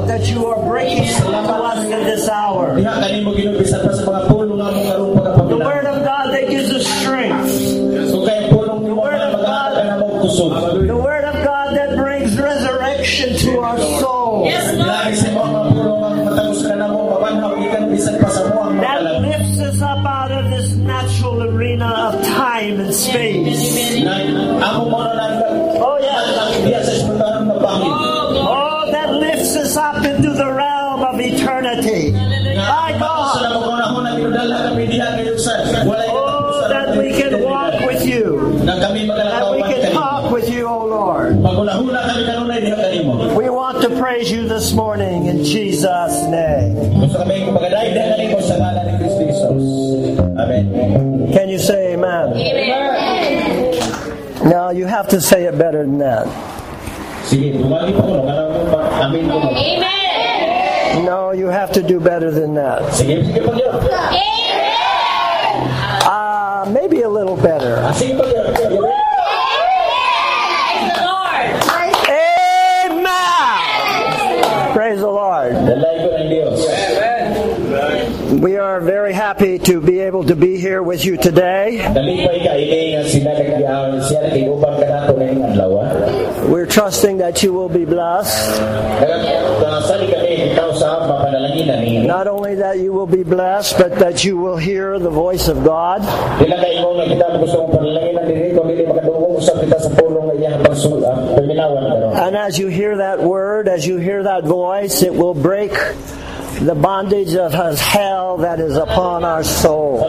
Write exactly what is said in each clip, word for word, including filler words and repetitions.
that you are breaking to us in this hour. The word of God that gives us strength. The word of God, the word of God that brings resurrection to our soul. That lifts us up out of this natural arena of time and space. Oh yes. Oh, that lifts us up into the realm of eternity. My God. Oh, that we can walk with you. That we can talk with you, oh Lord. We want to praise you this morning in Jesus' name. Can you say amen? Amen. Now you have to say it better than that. Amen. No, you have to do better than that. Uh, maybe a little better. Amen. Praise the Lord. We are very happy to be able to be here with you today. We're trusting that you will be blessed. Not only that you will be blessed, but that you will hear the voice of God. And as you hear that word, as you hear that voice, it will break the bondage of hell that is upon our soul.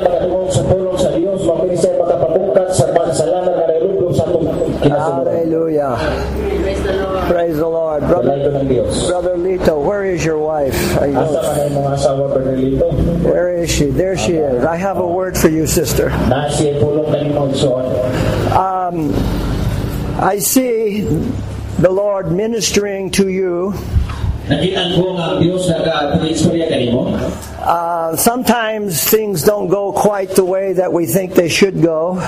Hallelujah. Praise the Lord. Brother, Brother Lito, where is your wife? Where is she? There she is. I have a word for you, sister. Um, I see the Lord ministering to you. Uh, sometimes things don't go quite the way that we think they should go.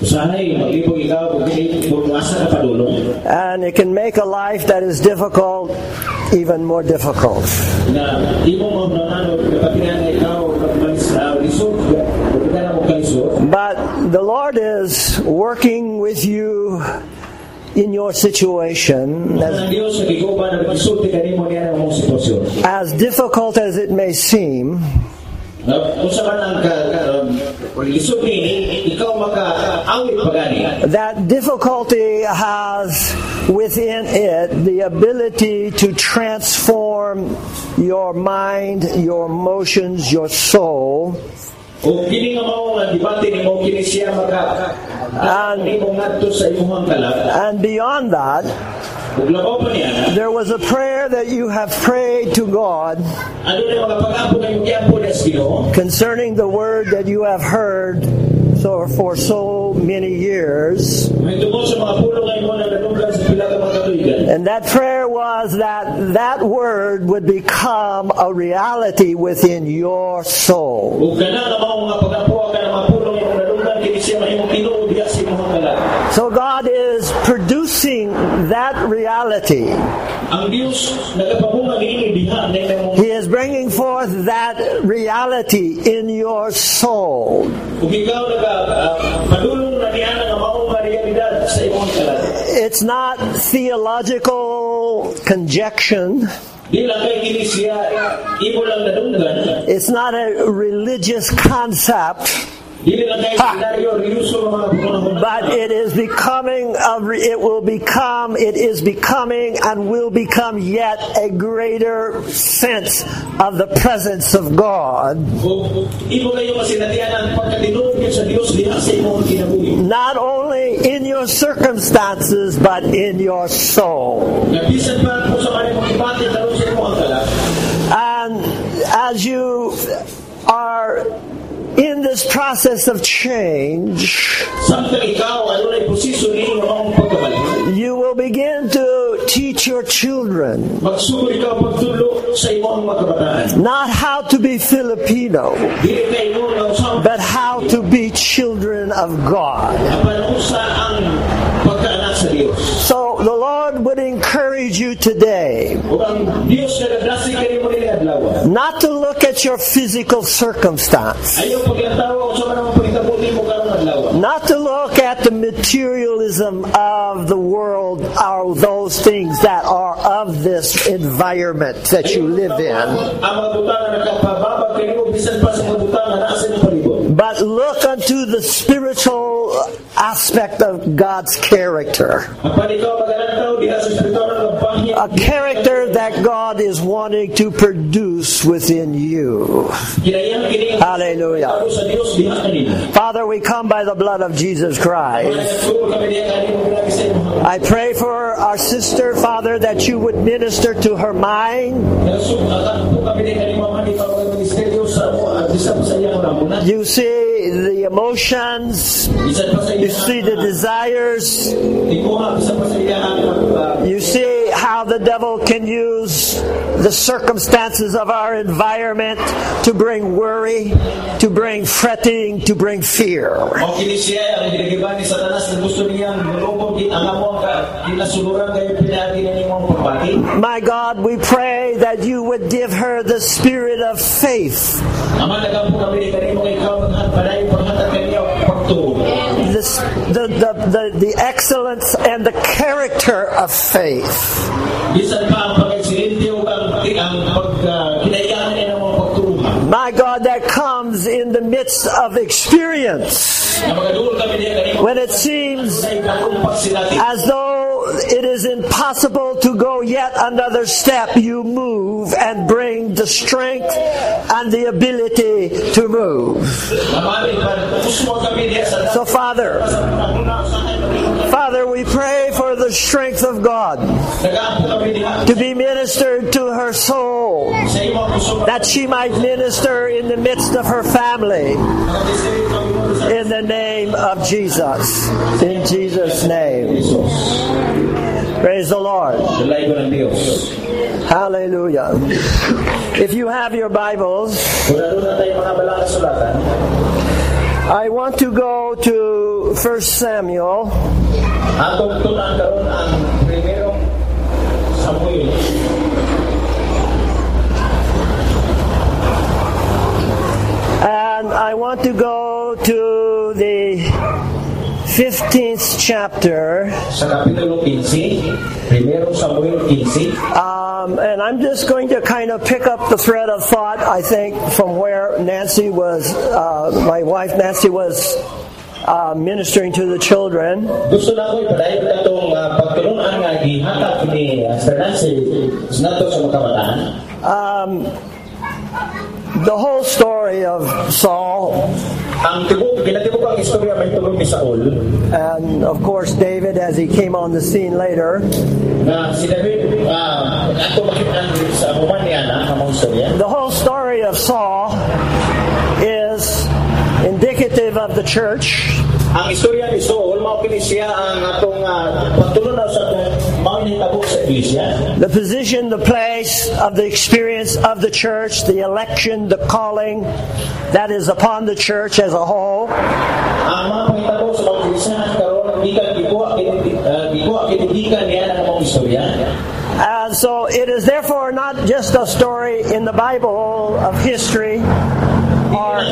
And it can make a life that is difficult even more difficult. But the Lord is working with you in your situation, as, as difficult as it may seem. That difficulty has within it the ability to transform your mind, your emotions, your soul. And, and beyond that, there was a prayer that you have prayed to God concerning the word that you have heard so for so many years. And that prayer was that that word would become a reality within your soul. So God is producing that reality. He is bringing forth that reality in your soul. It's not theological conjecture. It's not a religious concept. But it is becoming, a, it will become, it is becoming and will become yet a greater sense of the presence of God. Not only in your circumstances, but in your soul. And as you are in this process of change, you will begin to teach your children not how to be Filipino, but how to be children of God. So the Lord Lord would encourage you today not to look at your physical circumstance, not to look at the materialism of the world or those things that are of this environment that you live in, but look unto the spiritual aspect of God's character. A character that God is wanting to produce within you. Hallelujah. Father, we come by the blood of Jesus Christ. I pray for our sister, Father, that you would minister to her mind. You see the emotions, you see the desires, you see how the devil can use the circumstances of our environment to bring worry, to bring fretting, to bring fear. My God, we pray that you would give her the spirit of faith, This, the, the, the, the excellence and the character of faith. My God, that comes in the midst of experience. When it seems as though it is impossible to go yet another step, you move and bring the strength and the ability to move. So Father, Father, we pray for the strength of God to be ministered to her soul, that she might minister in the midst of her family. In the name of Jesus. In Jesus' name. Praise the Lord. Hallelujah. If you have your Bibles, I want to go to First Samuel. And I want to go to the fifteenth chapter. Um, and I'm just going to kind of pick up the thread of thought, I think, from where Nancy was, uh, my wife Nancy was uh, ministering to the children. Um, the whole story of Saul, and of course David as he came on the scene later. The whole story of Saul is indicative of the church. Ang istorya ni Saul mao kini siya ang atong pagtulunan sa atong mga sa iglesia. The position, the place of the experience of the church, the election, the calling that is upon the church as a whole. Ang mga pangitabo sa iglesia karon gikan gikuha gikuha kini gikan niya ang mga istorya. And so it is therefore not just a story in the Bible of history. Or,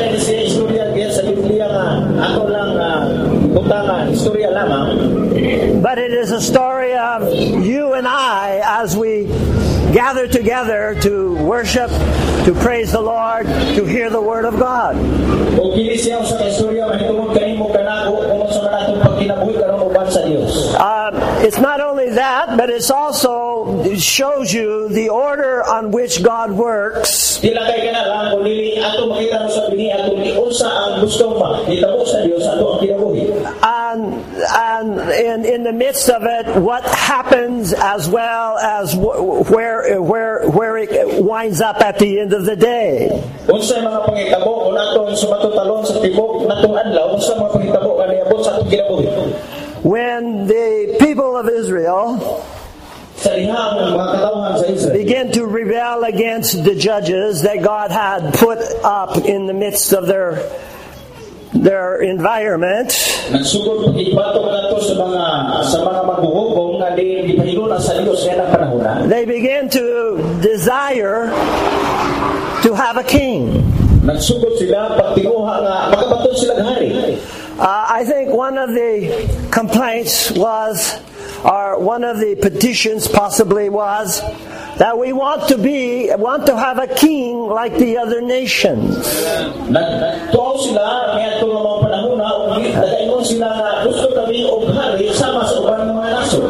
but it is a story of you and I as we gather together to worship, to praise the Lord, to hear the Word of God. Uh, it's not only that, but it's also, it shows you the order on which God works. And, and in, in the midst of it, what happens as well as where, where, where it winds up at the end of the day. When the people of Israel begin to rebel against the judges that God had put up in the midst of their their environment, nagsugod pagbatok nato sa mga sa mga maghuhukom nga di gipahigula sa Dios nga panahon. they began to desire to have a king. Nagsugod sila pagtinguha nga makabaton sila hari. Uh, I think one of the complaints was, or one of the petitions possibly was, that we want to be, want to have a king like the other nations. Nagtuaw sila niya itong mga panahon na nagaingon sila nga gusto kami og hari sama sa ubang mga nasod.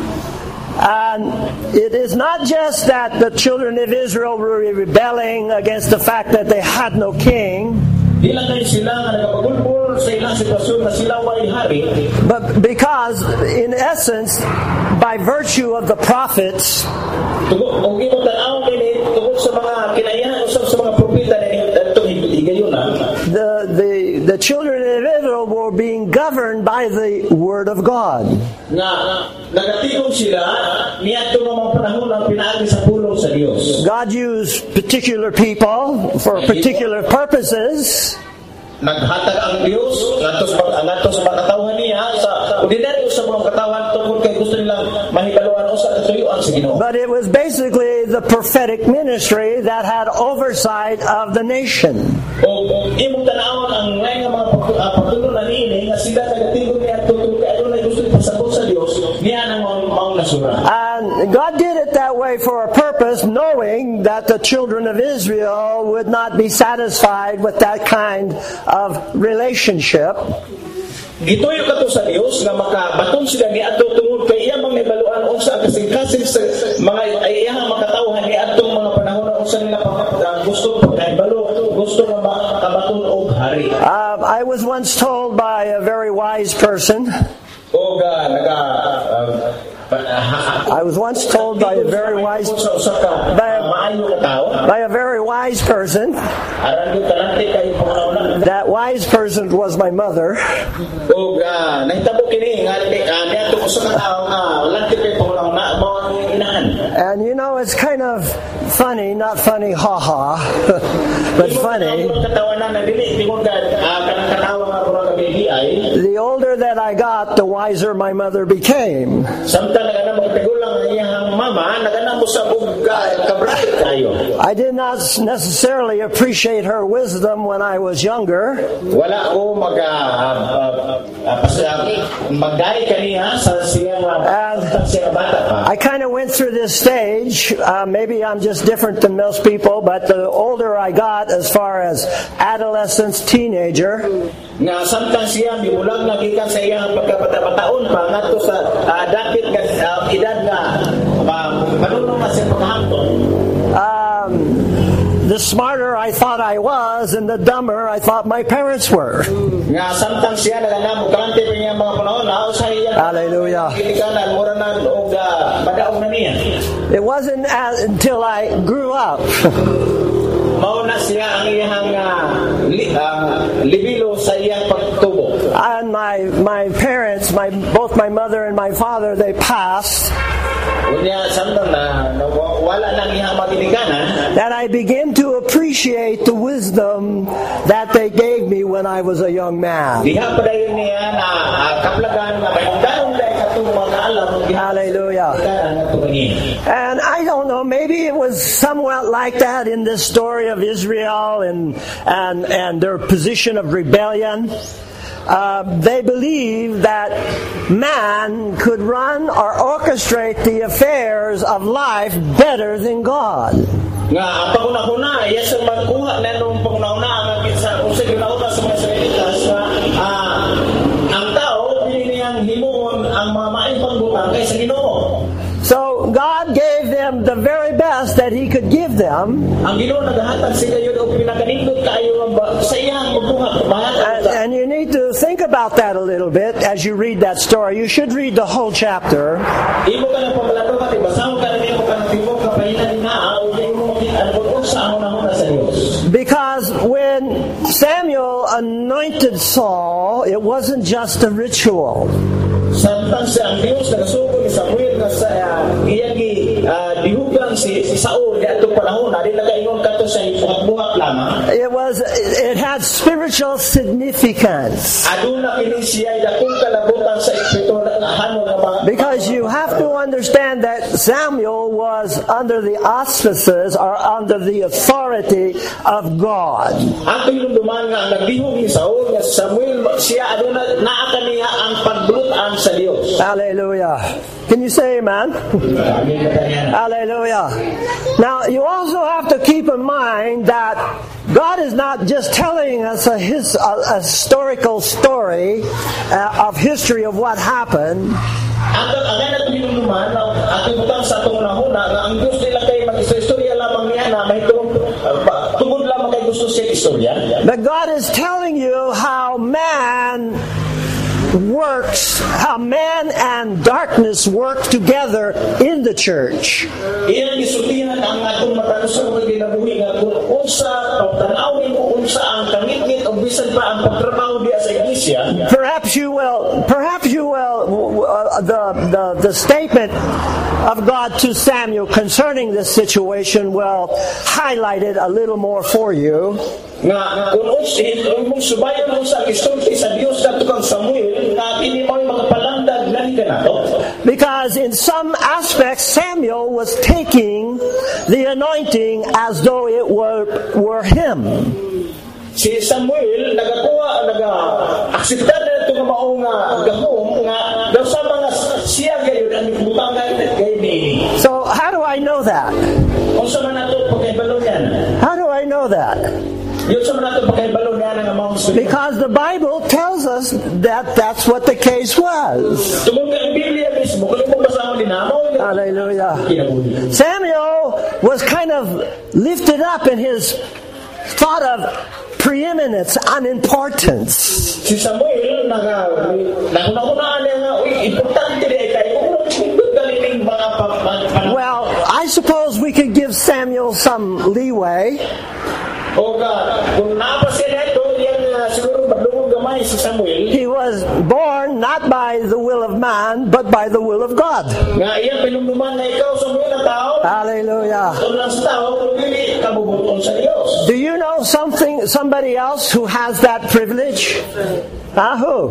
And it is not just that the children of Israel were rebelling against the fact that they had no king, Di lang kayo sila nga nagpagulbul sa ilang sitwasyon na sila way hari, but because in essence, by virtue of the prophets, tugod kung imo tan-aw kini tugod sa mga kinayahan usab sa mga propeta na itong higayuna, the the the children of Israel were being governed by the word of God. nga nagatigom sila niadto nga mga panahon ang pinaagi sa pulong sa Dios. God used particular people for particular purposes. Naghatag ang Dios ngadto sa ngadto sa mga katawhan niya sa ordinaryo sa mga katawhan tungkol kay gusto nilang mahibaluan usa ka tuyuan sa Ginoo. But it was basically the prophetic ministry that had oversight of the nation. O imong tanawon ang ngay nga mga pagtulong niini nga sila nagatigom niya tungkol kay ano na gusto ipasabot sa Dios niya nang maong nasura. And God did it that way for a purpose, knowing that the children of Israel would not be satisfied with that kind of relationship. Gituyo ka to sa Dios nga makabaton sila ni adto tungod kay iya mang nabaluan unsa ang kasing-kasing sa mga iyang makatawhan ni adtong mga panahon na unsa nila pang gusto pagkahibalo, gusto nga makabaton og hari. Uh, I was once told by a very wise person. O ga naga I was once told by a very wise by a, by a very wise person. That wise person was my mother. And you know, it's kind of funny, not funny, ha ha, but funny. The older that I got, the wiser my mother became. I did not necessarily appreciate her wisdom when I was younger. And I kind of went through this stage. Uh, maybe I'm just different than most people, but the older I got, as far as adolescence, teenager, nga samtang siya mibulag na gikan sa iyang pagkabata-bataon pa ngadto sa uh, dapit nga uh, edad nga manunong na siya paghamton. Um, the smarter I thought I was, and the dumber I thought my parents were. Nga samtang siya naganamo kalante pa niya mga panahon na sa iya. Hallelujah. Gilikanan mura na og badaog na niya. It wasn't as, until I grew up. Mauna siya ang iyang uh, li, uh, libilo sa iyang pagtubo. And my my parents, my both my mother and my father, they passed. Unya samtang na wala nang iyang matinikanan. And I began to appreciate the wisdom that they gave me when I was a young man. Diha pa dayon niya na kaplagan na bayang dai katong mga alam. Hallelujah. And I don't know, maybe it was somewhat like that in this story of Israel and and and their position of rebellion. Uh, they believed that man could run or orchestrate the affairs of life better than God. Nga paguna-una yes ang magkuha na nung paguna-una ang sa usay ginauna sa mga Israelitas na ang tao pinilihang himuon ang mga maayong pangbutang kaysa Ginoo. So God gave them the very best that He could give them. Ang Ginoo nagahatag sila yun og pinakanindot kaayo sa iyang magbuhat. And, and you need to think about that a little bit as you read that story. You should read the whole chapter. Imo ka na pamalado ka basahon ka na imo ka na timo ka pahinan na o imo ang sa amo na sa Dios. Because when Samuel anointed Saul, it wasn't just a ritual. Samtang sa ang Dios nagasugo ni Samuel nga sa iyang dihugang si Saul di atong panahon na di nagaingon kadto sa buhat lamang. It was it had spiritual spiritual significance. Aduna kini siya dakong kalabutan sa espiritu hanong nga mga. Because you have to understand that Samuel was under the auspices or under the authority of God. Ang pinunduman nga ang nagbihog ni Saul nga Samuel siya aduna naa kaniya ang pagbulutan sa Dios. Hallelujah. Can you say amen? Hallelujah. Now, you also have to keep in mind that God is not just telling us a, his, a, a historical story uh, of history of what happened. Ang ang natin pinunduman ating butang sa atong nahuna nga ang Dios nila kay mag-istorya lamang niya na mahitong tungod lamang kay gusto siya istorya. But God is telling you how man works, how man and darkness work together in the church. Iyan gisultihan ang atong matanusan nga ginabuhi nga kung unsa pagtan-awin mo unsa ang kangit-ngit o bisan pa ang pagtrabaho diya sa iglesia. Perhaps you will, perhaps you will, uh, the, the, the statement of God to Samuel concerning this situation will highlight it a little more for you. Nga kung unsa subayan mo sa istorya sa Dios kadto kang Samuel nga kini mo'y makapalandag nani kanato. Because in some aspects Samuel was taking the anointing as though it were were him. Si Samuel nagakuha naga akseptar na ito nga mao nga gahom nga daw sa mga siya gayud ang butangan kay ni. So how do I know that? Unsa man ato pagkahibalo niyan? How do I know that? Because the Bible tells us that that's what the case was. Hallelujah. Samuel was kind of lifted up in his thought of preeminence and importance. Si Samuel naga nahuna-hunaan niya nga importante di kay galing mga. Well, I suppose we could give Samuel some leeway. He was born not by the will of man, but by the will of God. Hallelujah. Do you know something, somebody else who has that privilege? Ah, who?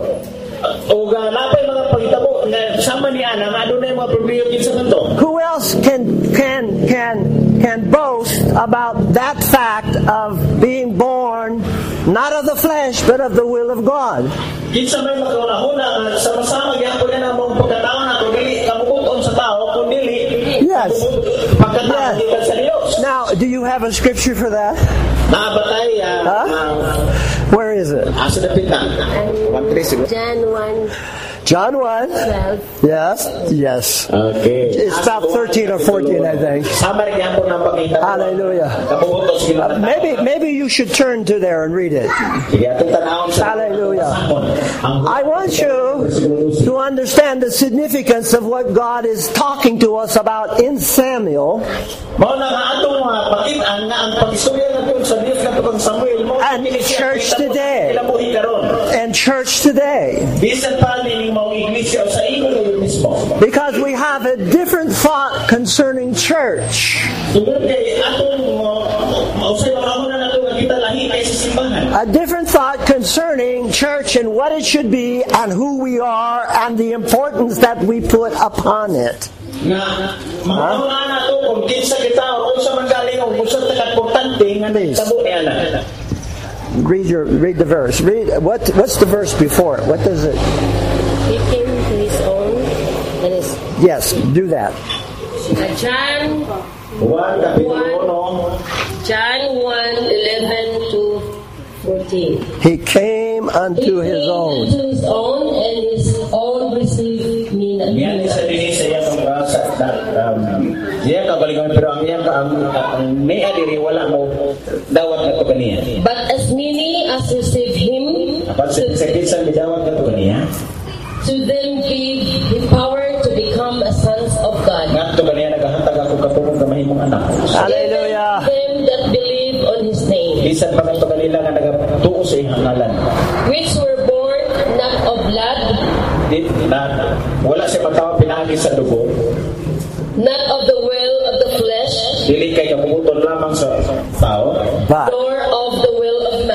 Who else can can can can boast about that fact of being born not of the flesh but of the will of God? Yes. Yes. Now, do you have a scripture for that? Huh? Where is it? John one. John one. twelve. Yes. Yes. Okay. It's about thirteen or fourteen, I think. Hallelujah. Uh, maybe maybe you should turn to there and read it. Hallelujah. I want you to understand the significance of what God is talking to us about in Samuel. And church today. And church today. Because we have a different thought concerning church. A different thought concerning church and what it should be and who we are and the importance that we put upon it. Huh? Please. Read your read the verse. Read what what's the verse before it? What does it? He came to his own and his. Yes, do that. Uh, John one, John one eleven to fourteen. He came unto he his came own. Unto his own, and his own received me not. Dia kabalingan pero ang iyang ang may adiri wala mo dawat na to kaniya. But as many as receive him, Apat sa sa dawat na to kaniya. To them gave the power to become a sons of God. Ngadto kaniya nagahatag ako katulong ka mahimong anak. Hallelujah. Them that believe on his name. Bisan pa man to kanila nga nagatuo sa iyang ngalan. Which were born not of blood. Di na wala siya pagtawa pinagi sa dugo. Not of the will of the flesh, dili kay kamuton lamang sa tao, but nor of the will of man,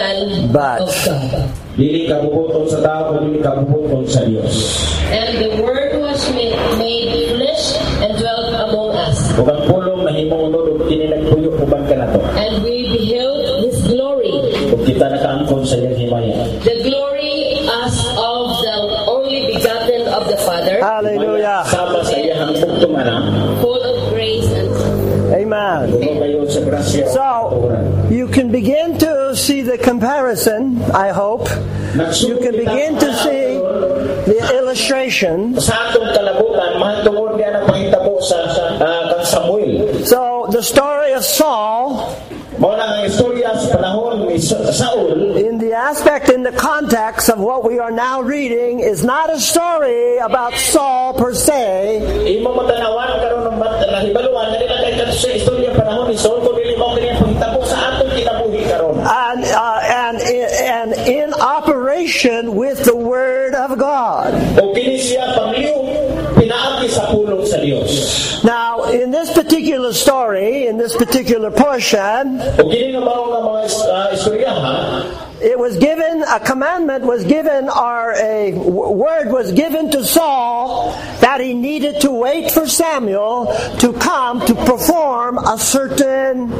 but of God. Dili ka bubuton sa tao, dili ka bubuton sa Dios. And the Word was made, made flesh and dwelt among us. Ug ang pulong nahimong unod ug kini nagpuyo uban kanato. And we beheld His glory, Ug kita nakaangkon sa iyang himaya. the glory as of the only begotten of the Father, hallelujah. Sama sa iyang bugtong anak. full of grace and truth. Amen. Ug gayon sa grasya. So, you can begin to see the comparison, I hope. You can begin to see the illustration. Sa atong kalabutan, mahitungod niya ang pahitabo sa uh, kang Samuel. So, the story of Saul, Mao na ang istorya sa panahon ni Saul. in the aspect, in the context of what we are now reading, is not a story about Saul per se. Imo matanawan karon ng nahibaluan na nila kay sa istorya panahon ni Saul kung dili mao kini pahitabo sa atong kinabuhi karon. And, uh, and, and in operation with the Word of God. O kini siya pangliw pinaagi sa pulong sa Dios. Now, in this particular story, in this particular portion, O kini nga mao nga mga uh, istorya ha. it was given, a commandment was given, or a w- word was given to Saul that he needed to wait for Samuel to come to perform a certain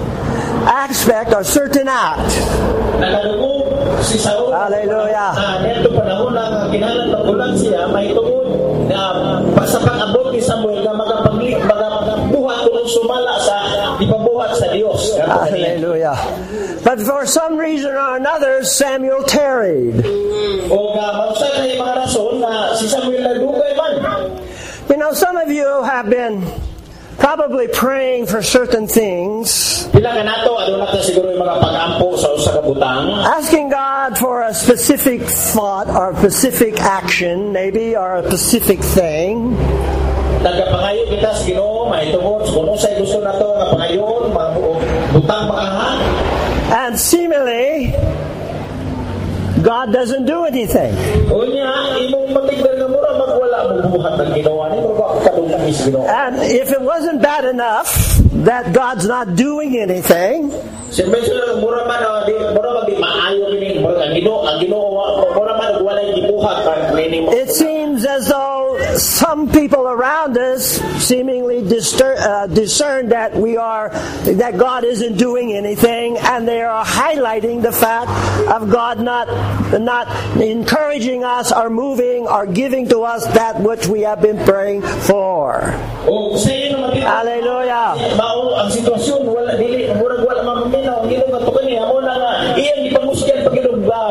aspect or certain act. Nakadungog si Saul. Hallelujah. Ah, neto panahon nga kinahanglan magulang siya mahitungod na sa pag-abot ni Samuel nga magapagli magabuhat kung sumala sa ipabuhat sa Dios. Hallelujah. But for some reason or another, Samuel tarried. O nga mausa kay mga rason na si Samuel nagdugay man. You know, some of you have been probably praying for certain things, Pila ka nato aduna ta siguro yung mga pag-ampo sa usa ka butang. asking God for a specific thought or a specific action, maybe, or a specific thing. Nagapangayo kita sa Ginoo mahitungod kung unsay gusto nato nga pangayon, mga butang makahan. And seemingly, God doesn't do anything. Unya imong matigdan nga mura magwala mo buhat ng Ginoo ni mura kadunggan ni Ginoo. And if it wasn't bad enough that God's not doing anything, Siyempre sila mura man ah, di mura man di maayo kini mura ang Ginoo ang Ginoo mura man wala gibuhat kan kini mo. it seems as though some people around us seemingly discer- uh, discern that we are, that God isn't doing anything, and they are highlighting the fact of God not, not encouraging us or moving or giving to us that which we have been praying for. O sa iyo naman dito. Hallelujah. Mao ang sitwasyon wala dili murag wala maminaw ang Ginoo nga to kani amo na nga iyang ipamusyan pagilog ba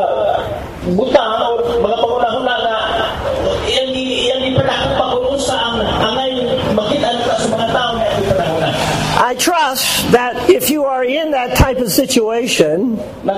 butang o mga pangunahon na nga iyang iyang ipadako pa kung unsa ang angay makita nila sa mga tao nga ipanahon. I trust that if you are in that type of situation,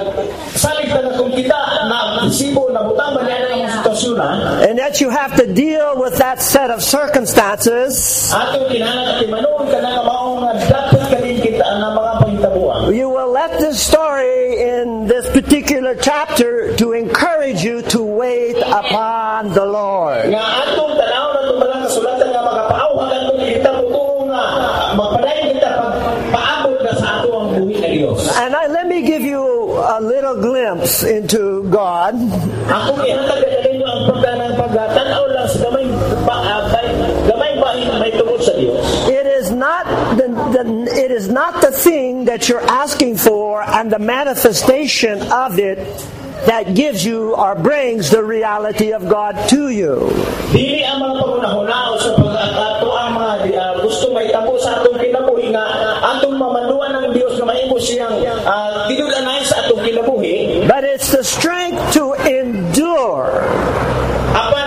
Salig na kung kita na sibo na butang man yan ang sitwasyon na and that you have to deal with that set of circumstances, atong kinahanglan at imanon ka na nga mao nga dapat kanin kita ang mga pangitabuan. you will let this story in this particular chapter to encourage you to wait upon the Lord. Nga atong tanaw na tumalang kasulatan nga makapaawhan ang itong kita buto nga magpadayon kita pagpaabot na sa ato ang buhi na Diyos. And I, let me give you a little glimpse into God. Ako ihatag na ninyo ang pagdanang pagtanaw lang sa gamay paabay gamay ba may tungkol sa Diyos. It is not the, the it is not the thing that you're asking for and the manifestation of it that gives you or brings the reality of God to you. Dili ang mga pangunahuna sa pag-ato ang mga uh, gusto may tabo sa atong kinabuhi nga atong mamanduan ng Diyos na maimo siyang uh, tinudanay sa atong kinabuhi. But it's the strength to endure. Apan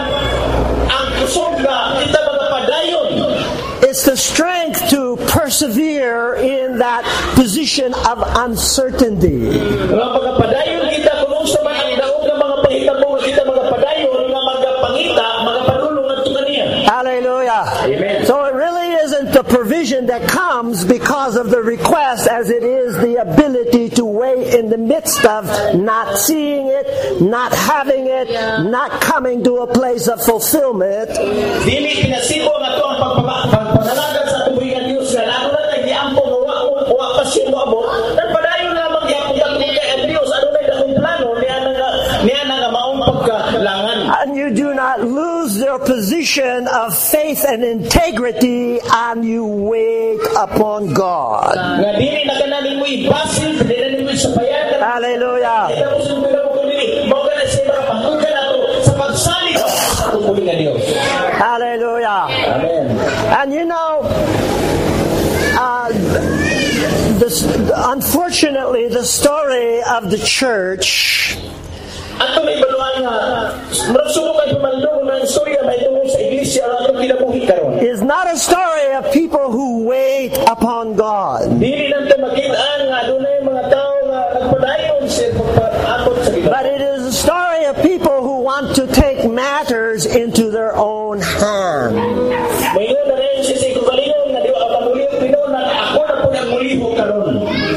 ang kusog nga kita magapadayon. It's the strength to persevere in that position of uncertainty. Nga magapadayon kita kung unsa man ang daog nga mga pahitabo nga kita magapadayon nga magapangita magapadulong adto kaniya. Hallelujah. Amen. So it really isn't the provision that comes because of the request as it is the ability to wait in the midst of not seeing it, not having it, not coming to a place of fulfillment. Dili pinasibo nga to ang pagpanalagan sa tubuhi nga Dios nga lalo na tay giampo nga wa mo wa pa siya mo abot. Nagpadayon lamang gyapon ta kung kay ang Dios ano na dakong plano niya nang foundation of faith and integrity, and you wait upon God. Nga dili na kananin mo ibasin, dili mo isabayan. Hallelujah. Ito mo sa pili, mo kana sa mga pangkugan nato sa pagsalig sa tungkulin nga Dios. Hallelujah. Amen. And you know, uh, this, unfortunately, the story of the church ato may baluan nga murasuko kay pamando na istorya may tungkol sa iglesia ato kinabuhi karon. Is not a story of people who wait upon God. Dili nang makit-an nga adunay mga tawo nga nagpadayon sa pag-akot sa Ginoo. But it is a story of people who want to take matters into their own hands. Mayo na rin si si kugalingon nga diwa ka muliho Pinoy na ako na po ang muliho karon.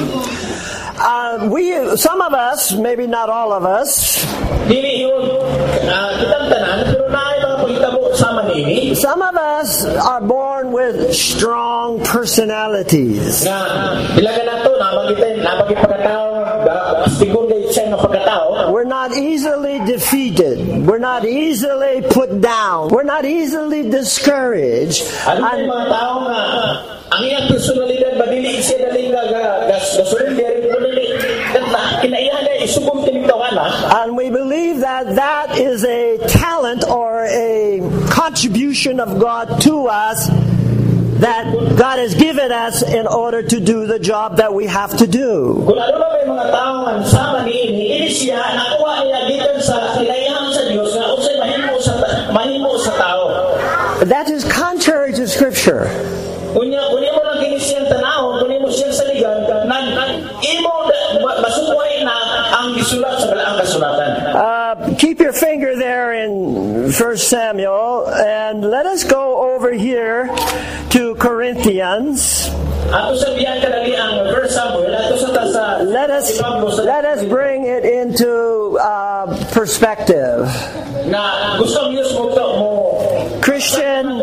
Uh, we, some of us, maybe not all of us, dili yun uh, kitang tanan pero naay mga pagitabo sama nini. Some of us are born with strong personalities. Nga ilaga nato na magitay na magit pagkatao sigon kay siya nga pagkatao. We're not easily defeated. We're not easily put down. We're not easily discouraged. Ano And, mga tao nga ang iyang personalidad badili siya daling ga gas gasolin diri dili kat kinaiyahan ay isugom tinitaw ana. and we believe that that is a talent or a contribution of God to us that God has given us in order to do the job that we have to do. Kung ano ba may mga tao nga sama niini ini siya nakuha niya gikan sa kinaiyahan sa Dios nga unsay mahimo sa mahimo sa tao. That is contrary to Scripture. Kunya kunya mo lang kini siyang tanahon kunya mo siyang saligan nan imo masukuhay na ang gisulat sa balaang kasulatan. Uh, keep your finger there in First Samuel, and let us go over here to Corinthians. Ato sa biyan kadali ang First Samuel ato sa tasa. Let us let us bring it into uh, perspective. Na gusto niyo mo to mo Christian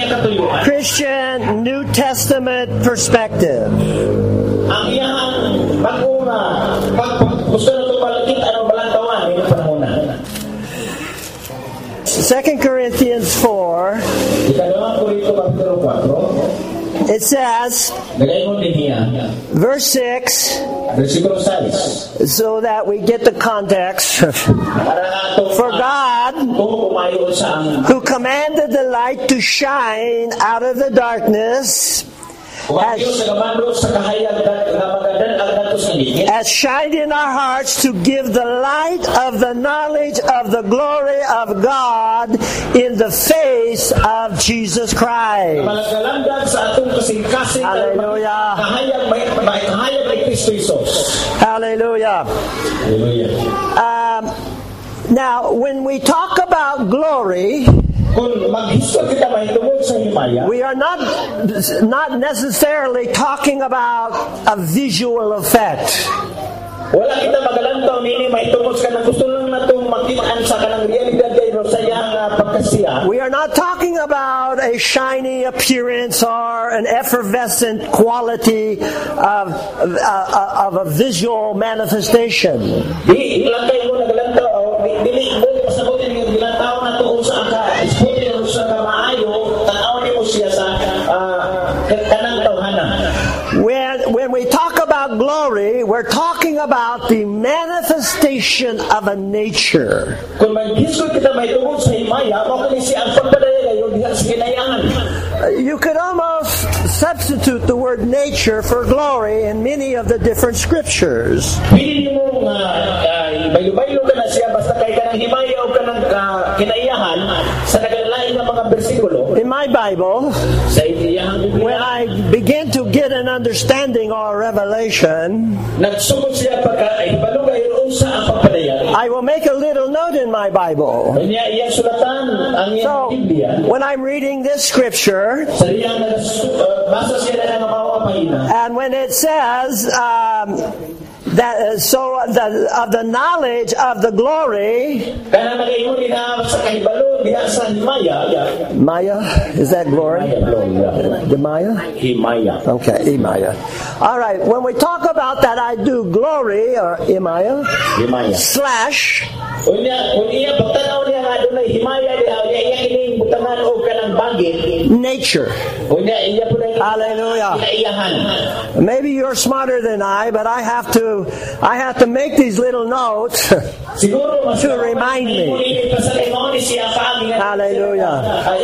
Christian New Testament perspective. ang iyang pag-una pag gusto na ito palakit anong balantawan yun pa muna. Second Corinthians four, Ikalawang Korinto kapitulo four, it says, nagayon din niya verse six, versikulo six, so that we get the context. para ato For God, kung umayon sa ang who commanded the light to shine out of the darkness, Ang Diyos sa kamando sa kahayag na magadan ang dato sa ligid. has shined in our hearts to give the light of the knowledge of the glory of God in the face of Jesus Christ. Malagalandag sa atong kasing-kasing Hallelujah. kahayag may may kahayag ni Kristo Jesus. Hallelujah. Hallelujah. Um, now, when we talk about glory, Kung maghisto kita mahitungod sa himaya, we are not not necessarily talking about a visual effect. wala kita magalantaw nini mahitungod ka na gusto lang natong makitaan sa kanang realidad kay Rosaya nga pagkasiya. We are not talking about a shiny appearance or an effervescent quality of uh, of a visual manifestation. Di ilagay mo nagalantaw o dili mo pasabutin nga gilantaw na tuon sa ka isputin sa ka maayo tan-aw nimo siya sa kanang tawhana. When when we talk about glory, we're talking about the manifestation of a nature. Kung maghisto kita mahitungod sa himaya, mao kini siya ang pagpadaya kayo diha sa kinayangan. You could almost substitute the word nature for glory in many of the different scriptures. Pili mo nga baylo-baylo ka na siya basta kay kanang himaya o kanang kinaiyahan sa nagalain ng mga bersikulo In my Bible, sa iyang when Biblia. I begin to get an understanding or revelation, Nagsugod siya pagka ay balugay roon sa ang pagpadaya. I will make a little note in my Bible. Kanya iyang sulatan ang iyang So, Biblia. when I'm reading this scripture, Sa iyang uh, basa siya na ng mga pahina. and when it says um, that uh, so the, of the knowledge of the glory, Kana nagaingon din na sa kahibalo diha sa himaya. Maya, is that glory? The Maya? Himaya. Okay, Imaya. All right, when we talk about that, I do glory or Imaya Himaya. slash Unya, kung iya pagtanaw niya nga doon ay himaya diha, iya iya kining butangan o kanang bagay. Nature. O niya, iya po na Hallelujah. kinaiyahan. Maybe you're smarter than I, but I have to I have to make these little notes. Siguro, mas To remind me. Hallelujah.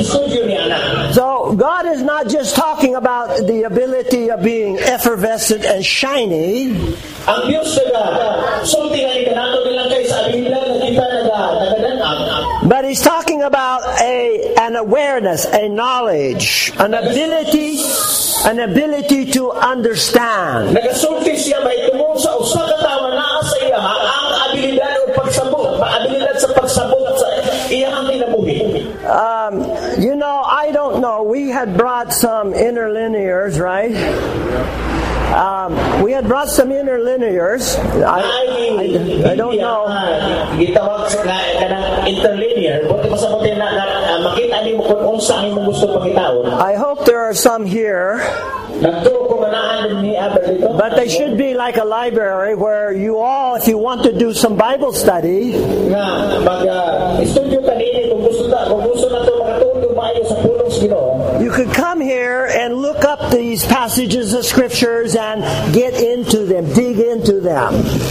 So God is not just talking about the ability of being effervescent and shiny. Ang Diyos naga, sulti nga ni kanato nilang kayo sa abilidad na kita naga, nagadanap. But he's talking about a an awareness, a knowledge, an ability, an ability to understand. Nagasulti siya may tumong sa usa ka tawo naa sa iya ang abilidad o pagsabot, abilidad sa pagsabot sa iyang kinabuhi. Um, you know, I don't know. We had brought some interlinears, right? Um, we had brought some interlinears. I, I, I don't know. Gitawag sa kanang interlinear, buti pasabutin na makita ni mo kung unsa ang imong gusto pangitaon. I hope there are some here. But they should be like a library where you all, if you want to do some Bible study, you could come here and look up these passages of scriptures and get into them, dig into them.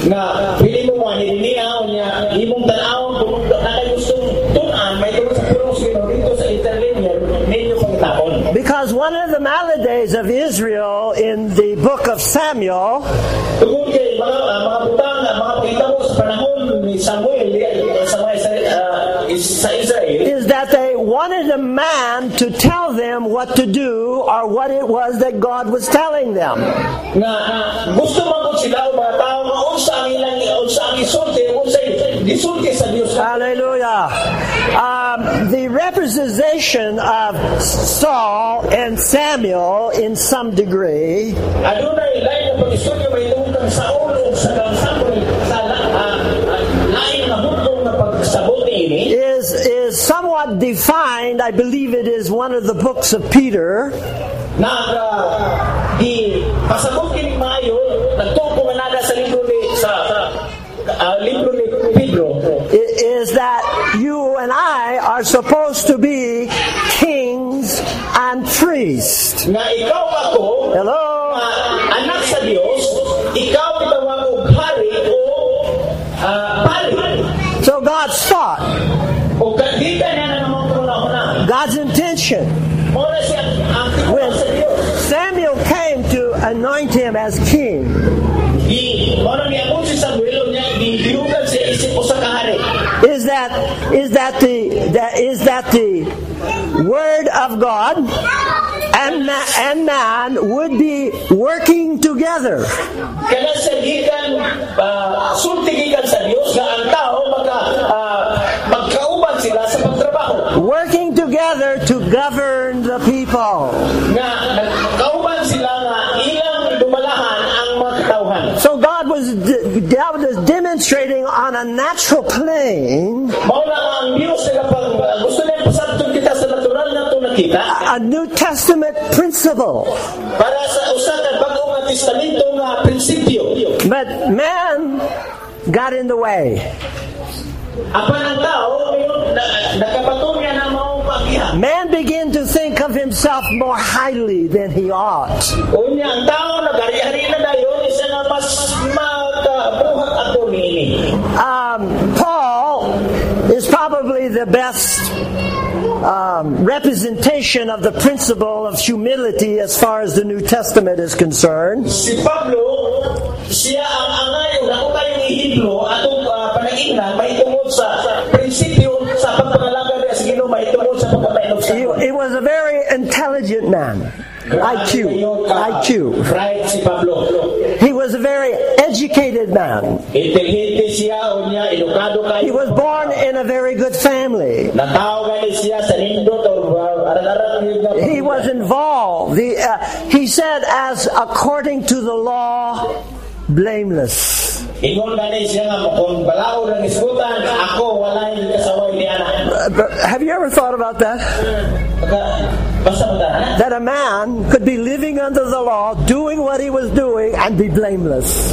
Because one of the maladies of Israel in the book of Samuel is that they wanted a man to tell them what to do or what it was that God was telling them. Hallelujah. Um, the representation of Saul and Samuel in some degree is, is somewhat defined. I believe it is one of the books of Peter. Is that you and I are supposed to be kings and priests. Hello? Anak sa Diyos, ikaw bitawag og hari o pari. So God's thought, O kadita na naman ko na God's intention, when Samuel came to anoint him as king, is that is that the that is that the word of God and ma- and man would be working together. Working together to govern the people. So God was, God was demonstrating on a natural plane a New Testament principle. But man got in the way. Man began to think of himself more highly than he ought. Um, Paul is probably the best um, representation of the principle of humility as far as the New Testament is concerned. Si Pablo, siya ang angay o ako tayong ihiblo atong panag-ingnan mahitungod sa prinsipyo sa pagpangalaga sa Ginoo mahitungod sa pagpapainom sa He, he was a very intelligent man. I Q. I Q. Right, si Pablo. He was a very educated man. He was born in a very good family. He was involved. He, uh, he said, as according to the law, blameless. Uh, have you ever thought about that? That a man could be living under the law, doing what he was doing, and be blameless.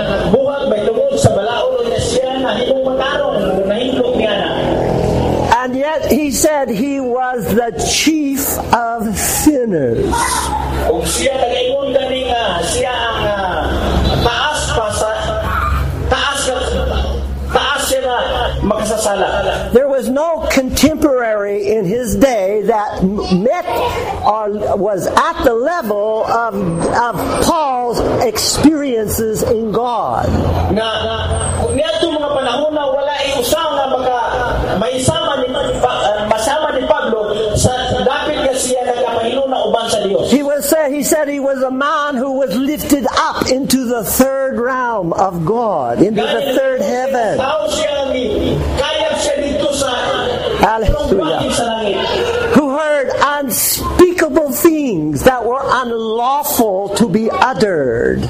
And And yet he said he was the chief of sinners. Kung siya nag-ingon gani nga, siya ang uh, taas pa sa taas taas siya na makasasala. There was no contemporary in his day that met or was at the level of, of Paul's experiences in God. Na niadto mga panahon na wala iusa nga maka maisama ni uh, masama ni Pablo sa dapit nga siya nagapahilo na uban sa Dios. He was said he said he was a man who was lifted up into the third realm of God, into the third heaven. Hallelujah. Who heard unspeakable things that were unlawful to be uttered.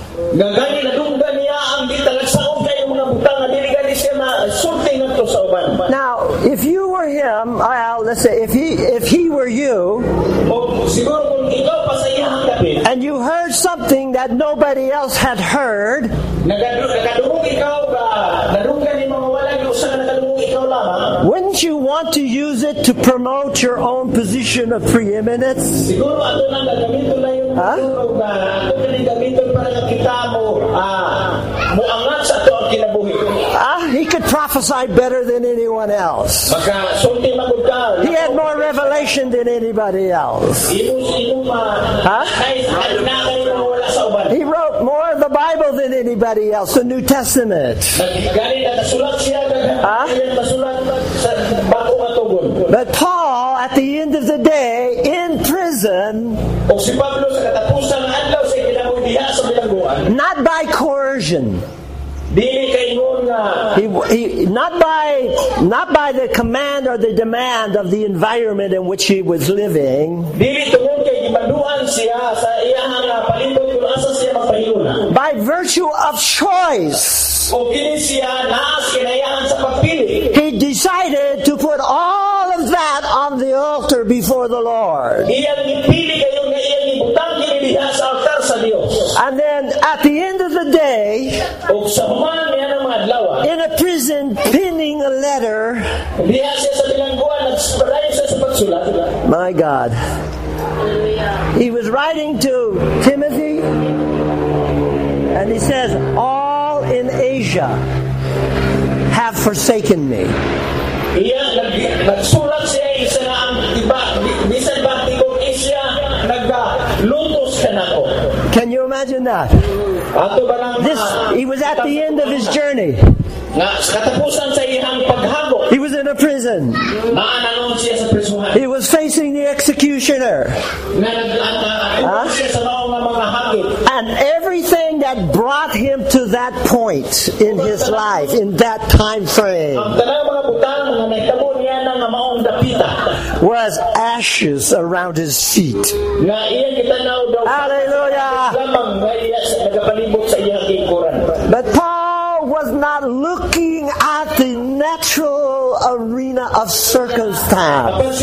Now, if you were him, well, let's say if he if he were you, and you heard something that nobody else had heard, wouldn't you want to use it to promote your own position of preeminence? Huh? Ah, he could prophesy better than anyone else. He had more revelation than anybody else. Huh? He wrote more of the Bible than anybody else, the New Testament. Huh? But Paul, at the end of the day, in prison, not by coercion, He, he, not by not by the command or the demand of the environment in which he was living, by virtue of choice, he decided to put all of that on the altar before the Lord. And then at the end of the day, in a prison penning a letter, my God, he was writing to Timothy, and he says, all in Asia have forsaken me. Can you imagine that? This, he was at the end of his journey. He was in a prison. He was facing the executioner. Huh? And everything that brought him to that point in his life, in that time frame, was ashes around his feet. Hallelujah. But Paul was not looking at the natural arena of circumstance.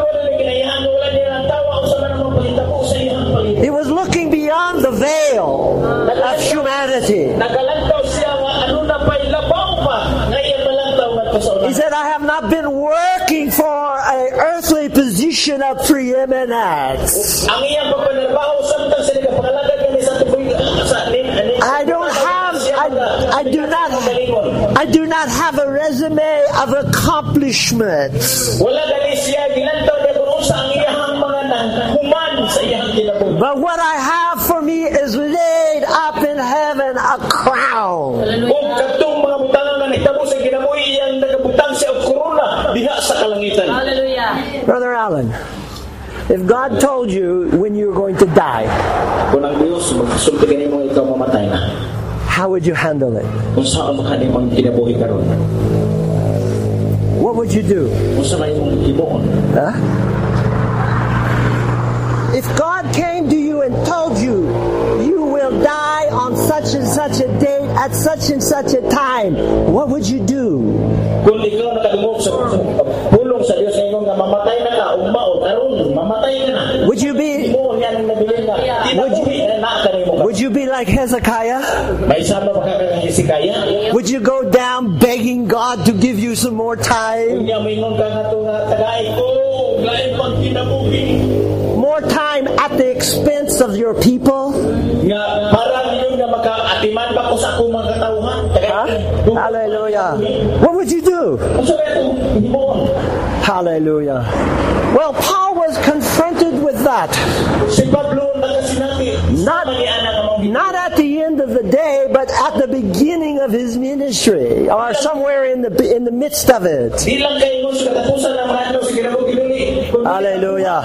He was looking beyond the veil of humanity. He said, I have not been working for an earthly position of preeminence. I don't have, I, I do not, I do not have a resume of accomplishments. But what I have for me is laid up in heaven a crown. Brother Allen, if God told you when you were going to die, how would you handle it? What would you do? Huh? If God came to you and told you, you will die on such and such a date at such and such a time, what would you do? Would you be would you, mo. Would you be like Hezekiah? May sama pa ka kang Hezekiah. Would you go down begging God to give you some more time? Unya mingon ka nga to nga tagay ko, lain pag kinabugin. More time at the expense of your people? Nga para yun nga maka-atiman ba ko sa akong mga katawhan? Huh? Hallelujah. What would you do? Hallelujah. Well, Paul was confronted with that. Not, not at the end of the day, but at the beginning of his ministry, or somewhere in the in the midst of it. Hallelujah.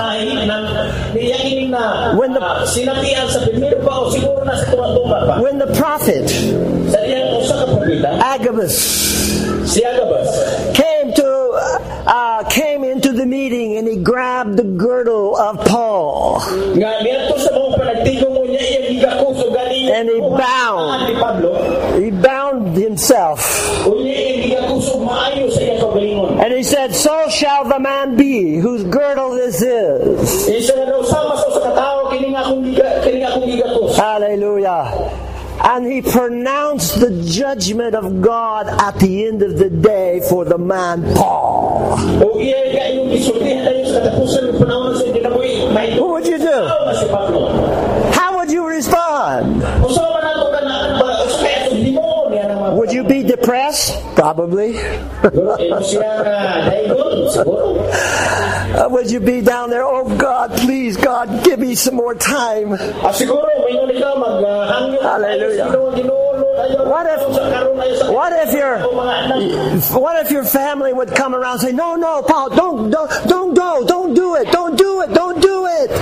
When the, when the prophet Agabus came to uh, came into the meeting and he grabbed the girdle of Paul and he bound he bound himself and he said, so shall the man be whose girdle this is. Hallelujah. And he pronounced the judgment of God at the end of the day for the man Paul. What would you do? How would you respond? Would you be depressed? Probably. Uh, would you be down there, oh God, please, God, give me some more time. Hallelujah. What if, what if your, what if your family would come around and say, no, no, Paul, don't, don't, don't go, don't do it, don't do it, don't do it.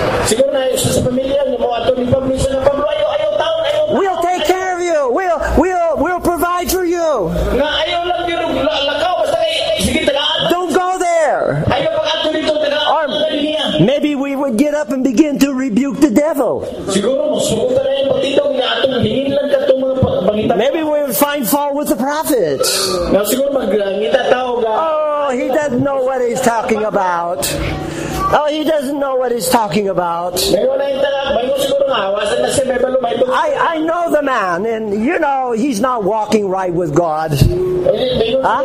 We'll take care of you. We'll, we'll, we'll provide for you. Don't go there. Or maybe we would get up and begin to rebuke the devil. Maybe we would find fault with the prophet. Oh, he doesn't know what he's talking about. Oh, he doesn't know what he's talking about. I, I know the man, and you know he's not walking right with God. Huh?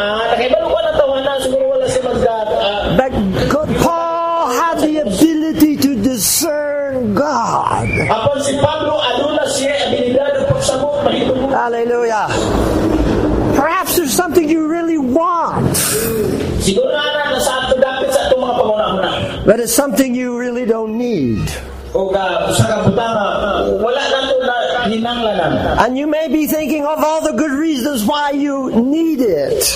But Paul had the ability to discern God. Hallelujah. Perhaps there's something you really want, but it's something you really don't need. And you may be thinking of all the good reasons why you need it,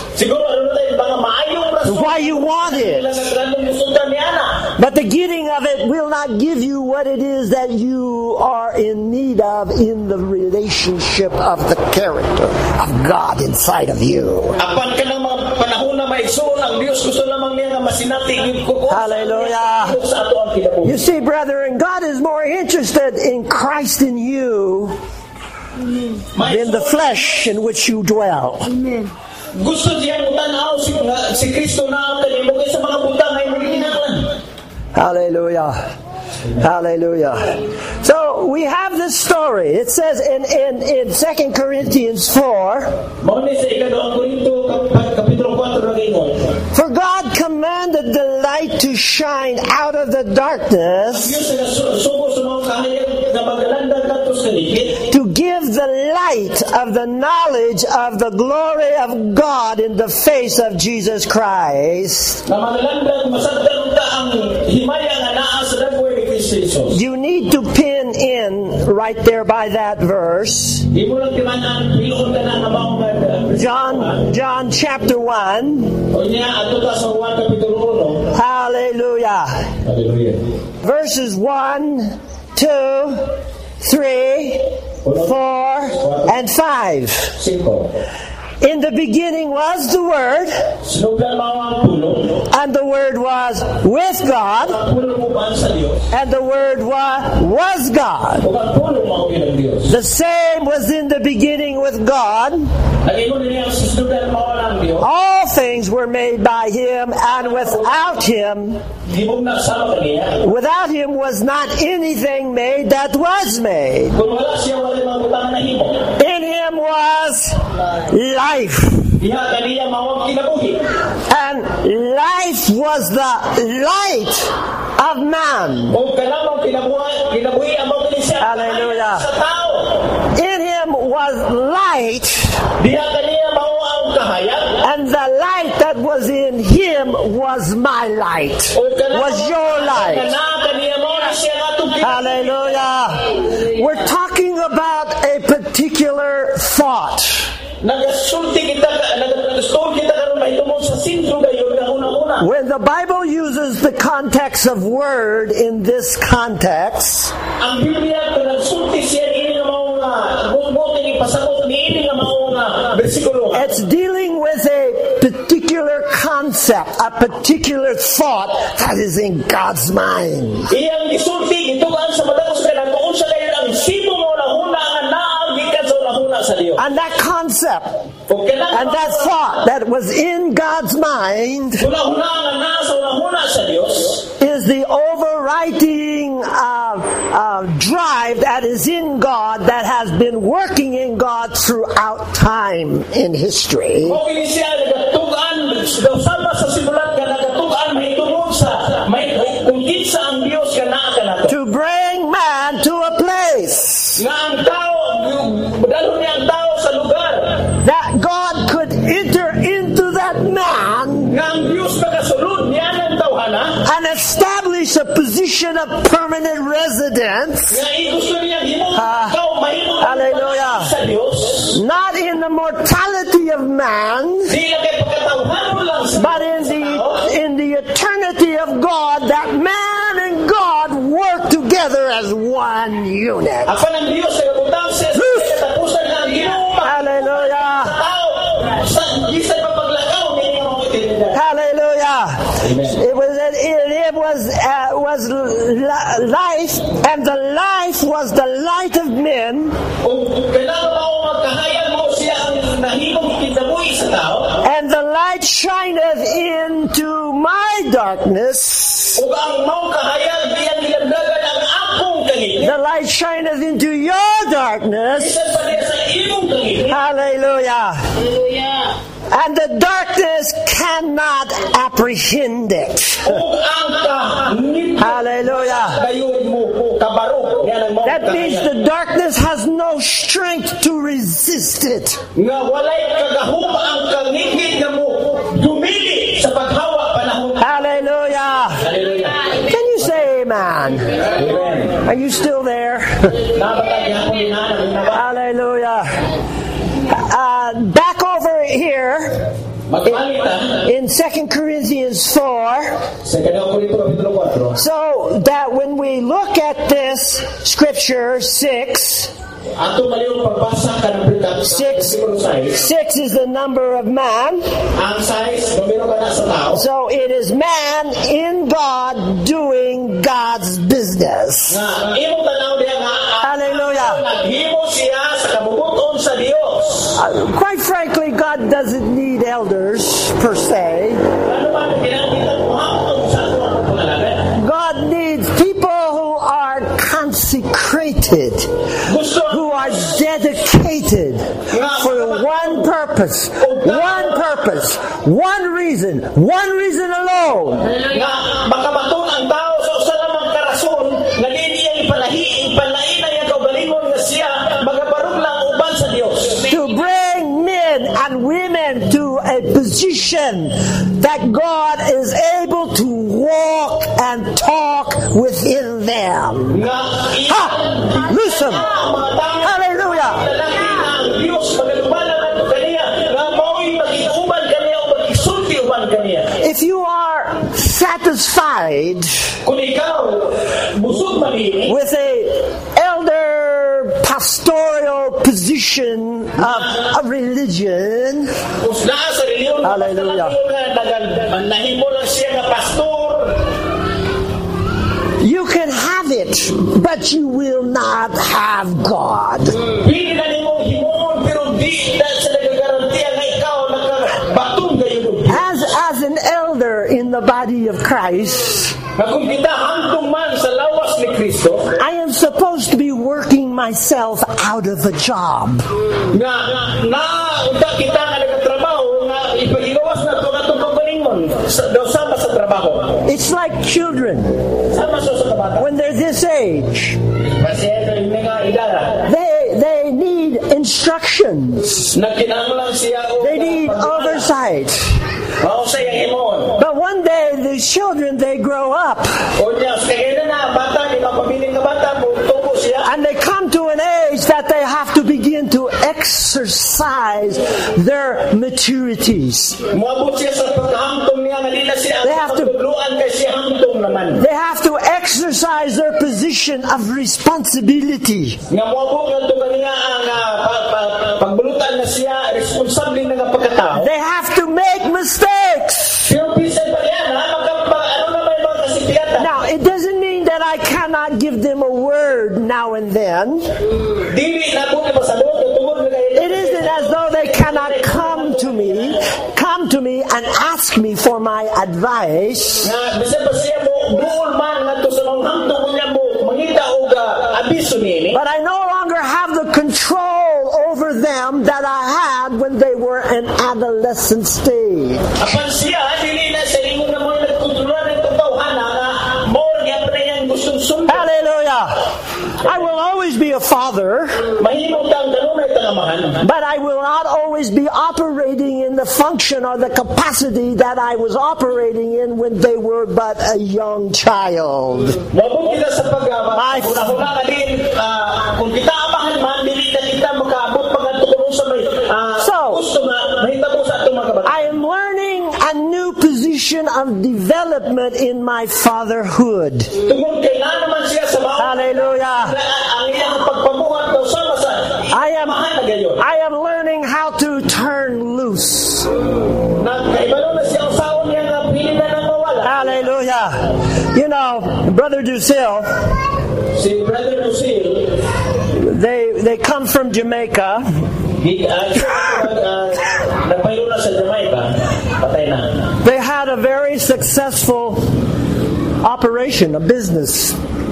why you want it. But the getting of it will not give you what it is that you are in need of in the relationship of the character of God inside of you. Hallelujah. You see, brethren, God is more interested in Christ in you than the flesh in which you dwell. Amen. Hallelujah. Hallelujah. So we have this story. It says in, in, in Second Corinthians four, for God commanded the light to shine out of the darkness to give the light of the knowledge of the glory of God in the face of Jesus Christ. You need to pin in right there by that verse. John, John chapter one. Hallelujah. Verses one, two, three, four, and five. In the beginning was the Word, and the Word was with God, and the Word was, was God. The same was in the beginning with God. All things were made by Him, and without Him, without Him was not anything made that was made. In Him was life, and life was the light of man. Hallelujah. In Him was light, and the light that was in Him was my light, was your light. Hallelujah. We're talking about a particular thought. When the Bible uses the context of word in this context, it's dealing with a particular concept, a particular thought that is in God's mind. And that concept and that thought that was in God's mind is the overriding uh, uh, drive that is in God, that has been working in God throughout time in history. To bring man to a place that God could enter into that man and establish a position of permanent residence. Uh, hallelujah. Not in the mortality of man, but in the in the eternity of God, that man and God work together as one unit. Hallelujah. Hallelujah. It was it, it was uh, was life, and the life was the light of men. And the light shineth into my darkness. The light shineth into your darkness. Hallelujah. And the darkness cannot apprehend it. Hallelujah. That means the darkness has no strength to resist it. Hallelujah. Can you say amen? Are you still there? Hallelujah. Uh, back over here in, in Second Corinthians four, so that when we look at this scripture six, Six, six is the number of man. So it is man in God doing God's business. Hallelujah. Uh, quite frankly, God doesn't need elders per se. God needs people who are consecrated, who are dedicated for one purpose, one purpose, one reason, one reason alone. To bring men and women to a position that God is able to walk and talk within them. Ha! Listen. Hallelujah. If you are satisfied with a elder pastoral position of, of religion, hallelujah, you can have it, but you will not have God. the body of Christ, Na kung kita hangtong man sa lawas ni Kristo, I am supposed to be working myself out of a job. nga na unta kita nga nagatrabaho nga ipagigawas na to katong pagbalingon sa daw sama sa trabaho. It's like children Sama sa sa bata. when they're this age. Kasi yung mga idara They they need instructions. na kinahanglan siya o They need oversight. mao sa iyang imon. But one day these children they grow up O niya kaya na bata di mapabiling ka bata mo tubo siya. and they come to an age that they have to begin to exercise their maturities. Moabot siya sa pagkahangtong niya nga dila siya They have to- pagtuluan kay siya hangtong naman. They have to exercise their position of responsibility. Nga moabot nga to kaniya ang ah, pa- pa- pagbulutan na siya responsable na nga pagkatao. They have to make mistakes. Pero bisan pa yan ha magkapag ano na may mga kasipiyata. Now, it doesn't mean that I cannot give them a word now and then. Dili na buti pa sa loob tungod na kayo. It isn't as though they cannot come to me, come to me and ask me for my advice. Nga bisan pa siya mo duol man nga to sa mga hangtong niya mo mangita og ah, abiso niini. But I no longer have the control over them that I had when they were in adolescent stage. Apan siya dili na sa ingon na mo nagkontrolar ng tawhana nga mo gyapon na yang gustong sundan. Hallelujah. I will always be a father, Mahimong tang kanunay tangamahan. but I will not always be operating in the function or the capacity that I was operating in when they were but a young child. Mabot kita sa pag-aba. My- Una-una ka din, ah, kung kita amahan man, dili na kita makaabot pag ato kung sa may ah, So- gusto nga, mahita mo sa atong mga kabata. I am learning a new position of development in my fatherhood. Tungkol kay nga naman siya sa mga Hallelujah. ang iyang pagpamuhat daw sama sa I am amahan na gayon. I am learning how to turn loose. Nagkaibalo na siya ang saon niya nga pili na nang mawala. Hallelujah. You know, Brother Ducil, Si Brother Lucille, they they come from Jamaica. di, uh, uh, nagpayo na sa Jamaica, patay na. They had a very successful operation, a business.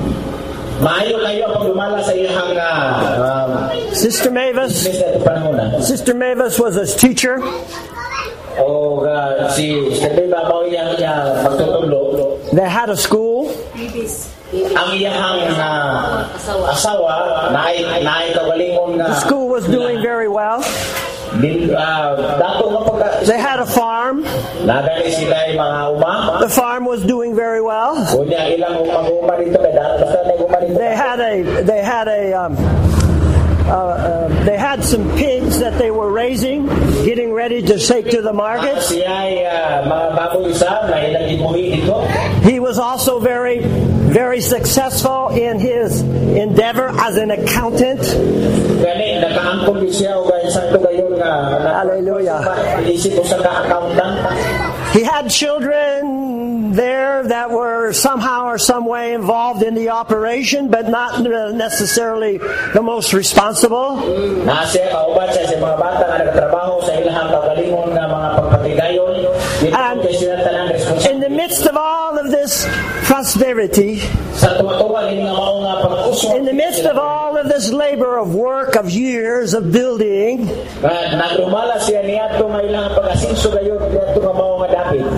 Maayo kayo ang pagdumala sa iyang uh, um, Sister Mavis, business na ito panahon na. Sister Mavis was a teacher. O uh, si Sabi Babaw iyang niya pagtutulo, They had a school. ang iyang uh, asawa na ay na ay kawalingon nga The school was doing very well. din uh, dato nga pagka They had a farm. nagani sila ay mga uma The farm was doing very well. o niya ilang umang-uma dito kay dato basta na uma dito. They had a they had a um, uh, uh, they had some pigs that they were raising, getting ready to take to the market. Siya ay uh, mga baboy isa na ilang ibuhi dito. He was also very, very successful in his endeavor as an accountant. Gani nakaangkon din siya o gani sakto gayon nga na- Hallelujah. isip ko sa ka-accountant. He had children there that were somehow or some way involved in the operation, but not necessarily the most responsible. Na siya kauban siya sa mga bata nga nagtrabaho sa ilahang kagalingon nga mga pagpatigayon. Dito And kay sila tanang responsible. in the midst of all of this prosperity, Sa tuwa-tuwa ini nga mao nga pag-uswa. in the midst of all of this labor of work of years of building, Nga nagrumala siya niadto nga ilang pag-asinso gayon niadto nga mao nga dapit.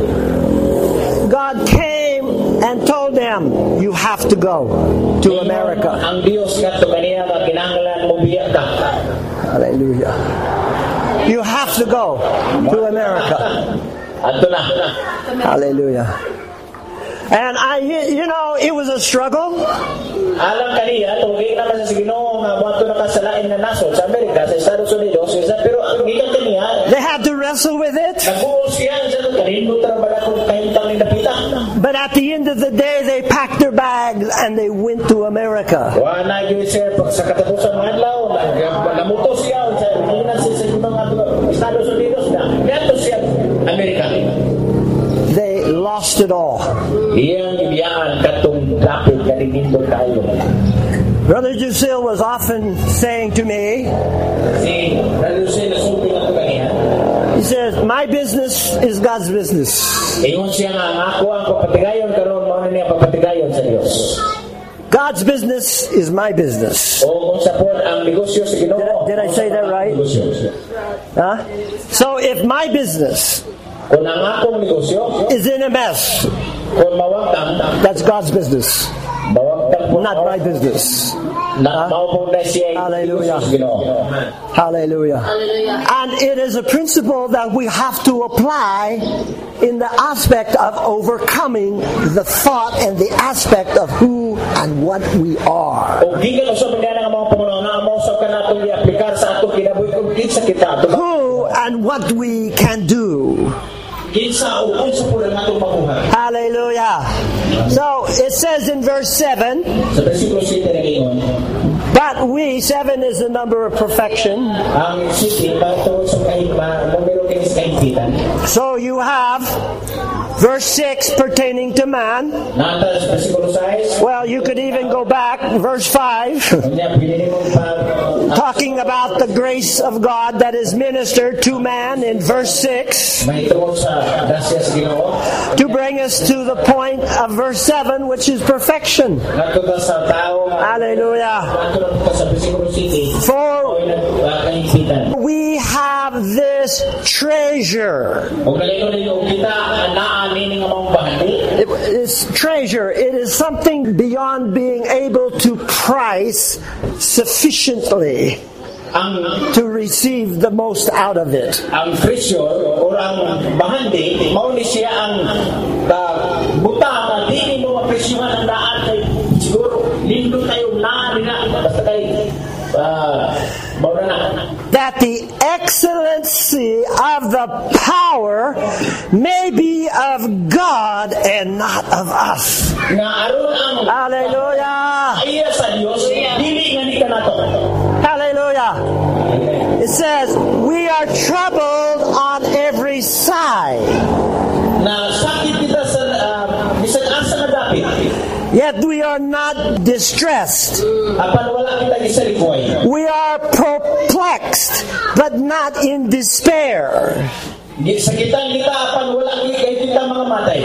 God came and told them, you have to go to America. Ang Dios ngadto kaniya nga kinahanglan mo biya ka. Hallelujah. You have to go to America. Adto na. Hallelujah. And I, you know, it was a struggle. Alam kaniya tugi naman sa Ginoo nga moadto na ka sa lain nga nasod sa Amerika sa Estados Unidos pero ang gikan kaniya They had to wrestle with it. nagbuos siya sa kanino trabaho kung kahintang ni napita. But at the end of the day, they packed their bags and they went to America. Wa na gyud siya pag sa katapusan ng adlaw namuto siya sa Pilipinas sa mga Estados Unidos na niadto siya Amerika. They lost it all. Iyang ibiyaan katong dapit kanindot tayo. Brother Ducil was often saying to me, Si Brother Lucille, nasumpi na ito kaniya. He says, my business is God's business. Ingon siya nga, ang ako ang papatigayon karon mao na niya papatigayon sa Dios. God's business is my business. O kung sa po ang negosyo sa Ginoo. Did I say that right? Huh? So if my business Kung ang akong negosyo is in a mess, kung mawagtang, that's God's business, mawagtang po, not my business. na mao na siya Hallelujah. sa Ginoo. Hallelujah. Hallelujah. And it is a principle that we have to apply in the aspect of overcoming the thought and the aspect of who and what we are. O gikan usab nga nga mga pangunaw na amo sa kanatong i-aplikar sa atong kinabuhi kung kinsa kita ato. Who and what we can do. Kinsa o unsa po lang atong makuha. Hallelujah. So it says in verse seven, Sa bersikulo siete na gayon, but we, seven is the number of perfection. ang siete patungod sa kahigma numero kini sa kahigpitan. So you have verse six pertaining to man. Nata sa bersikulo sais, Well, you could even go back, verse five, unya pinili mo pa talking about the grace of God that is ministered to man in verse six, mahitungod sa grasya sa Ginoo. to bring us to the point of verse seven, which is perfection. Ngadto ta sa tao nga Hallelujah. ngadto ta sa bersikulo siete. For Oy nagkahigpitan. we have this treasure. O galino ninyo kita naa nini nga mong bahandi. It is treasure. It is something beyond being able to price sufficiently Ang to receive the most out of it. ang presyo o ang bahandi mao ni siya ang uh, butang na dili mo mapresyohan ang daan kay siguro lindo tayo na nila basta kay uh, mao na na. That the excellency of the power may be of God and not of us. Nga aron ang Hallelujah. iya sa Dios dili nga ni kanato. Hallelujah. It says, we are troubled on every side, Na sakit kita sa uh, bisag asa nga dapit. yet we are not distressed. Apan wala kita gisalikoy. We are perplexed, but not in despair. Sakitan kita apan wala kay kita mga matay.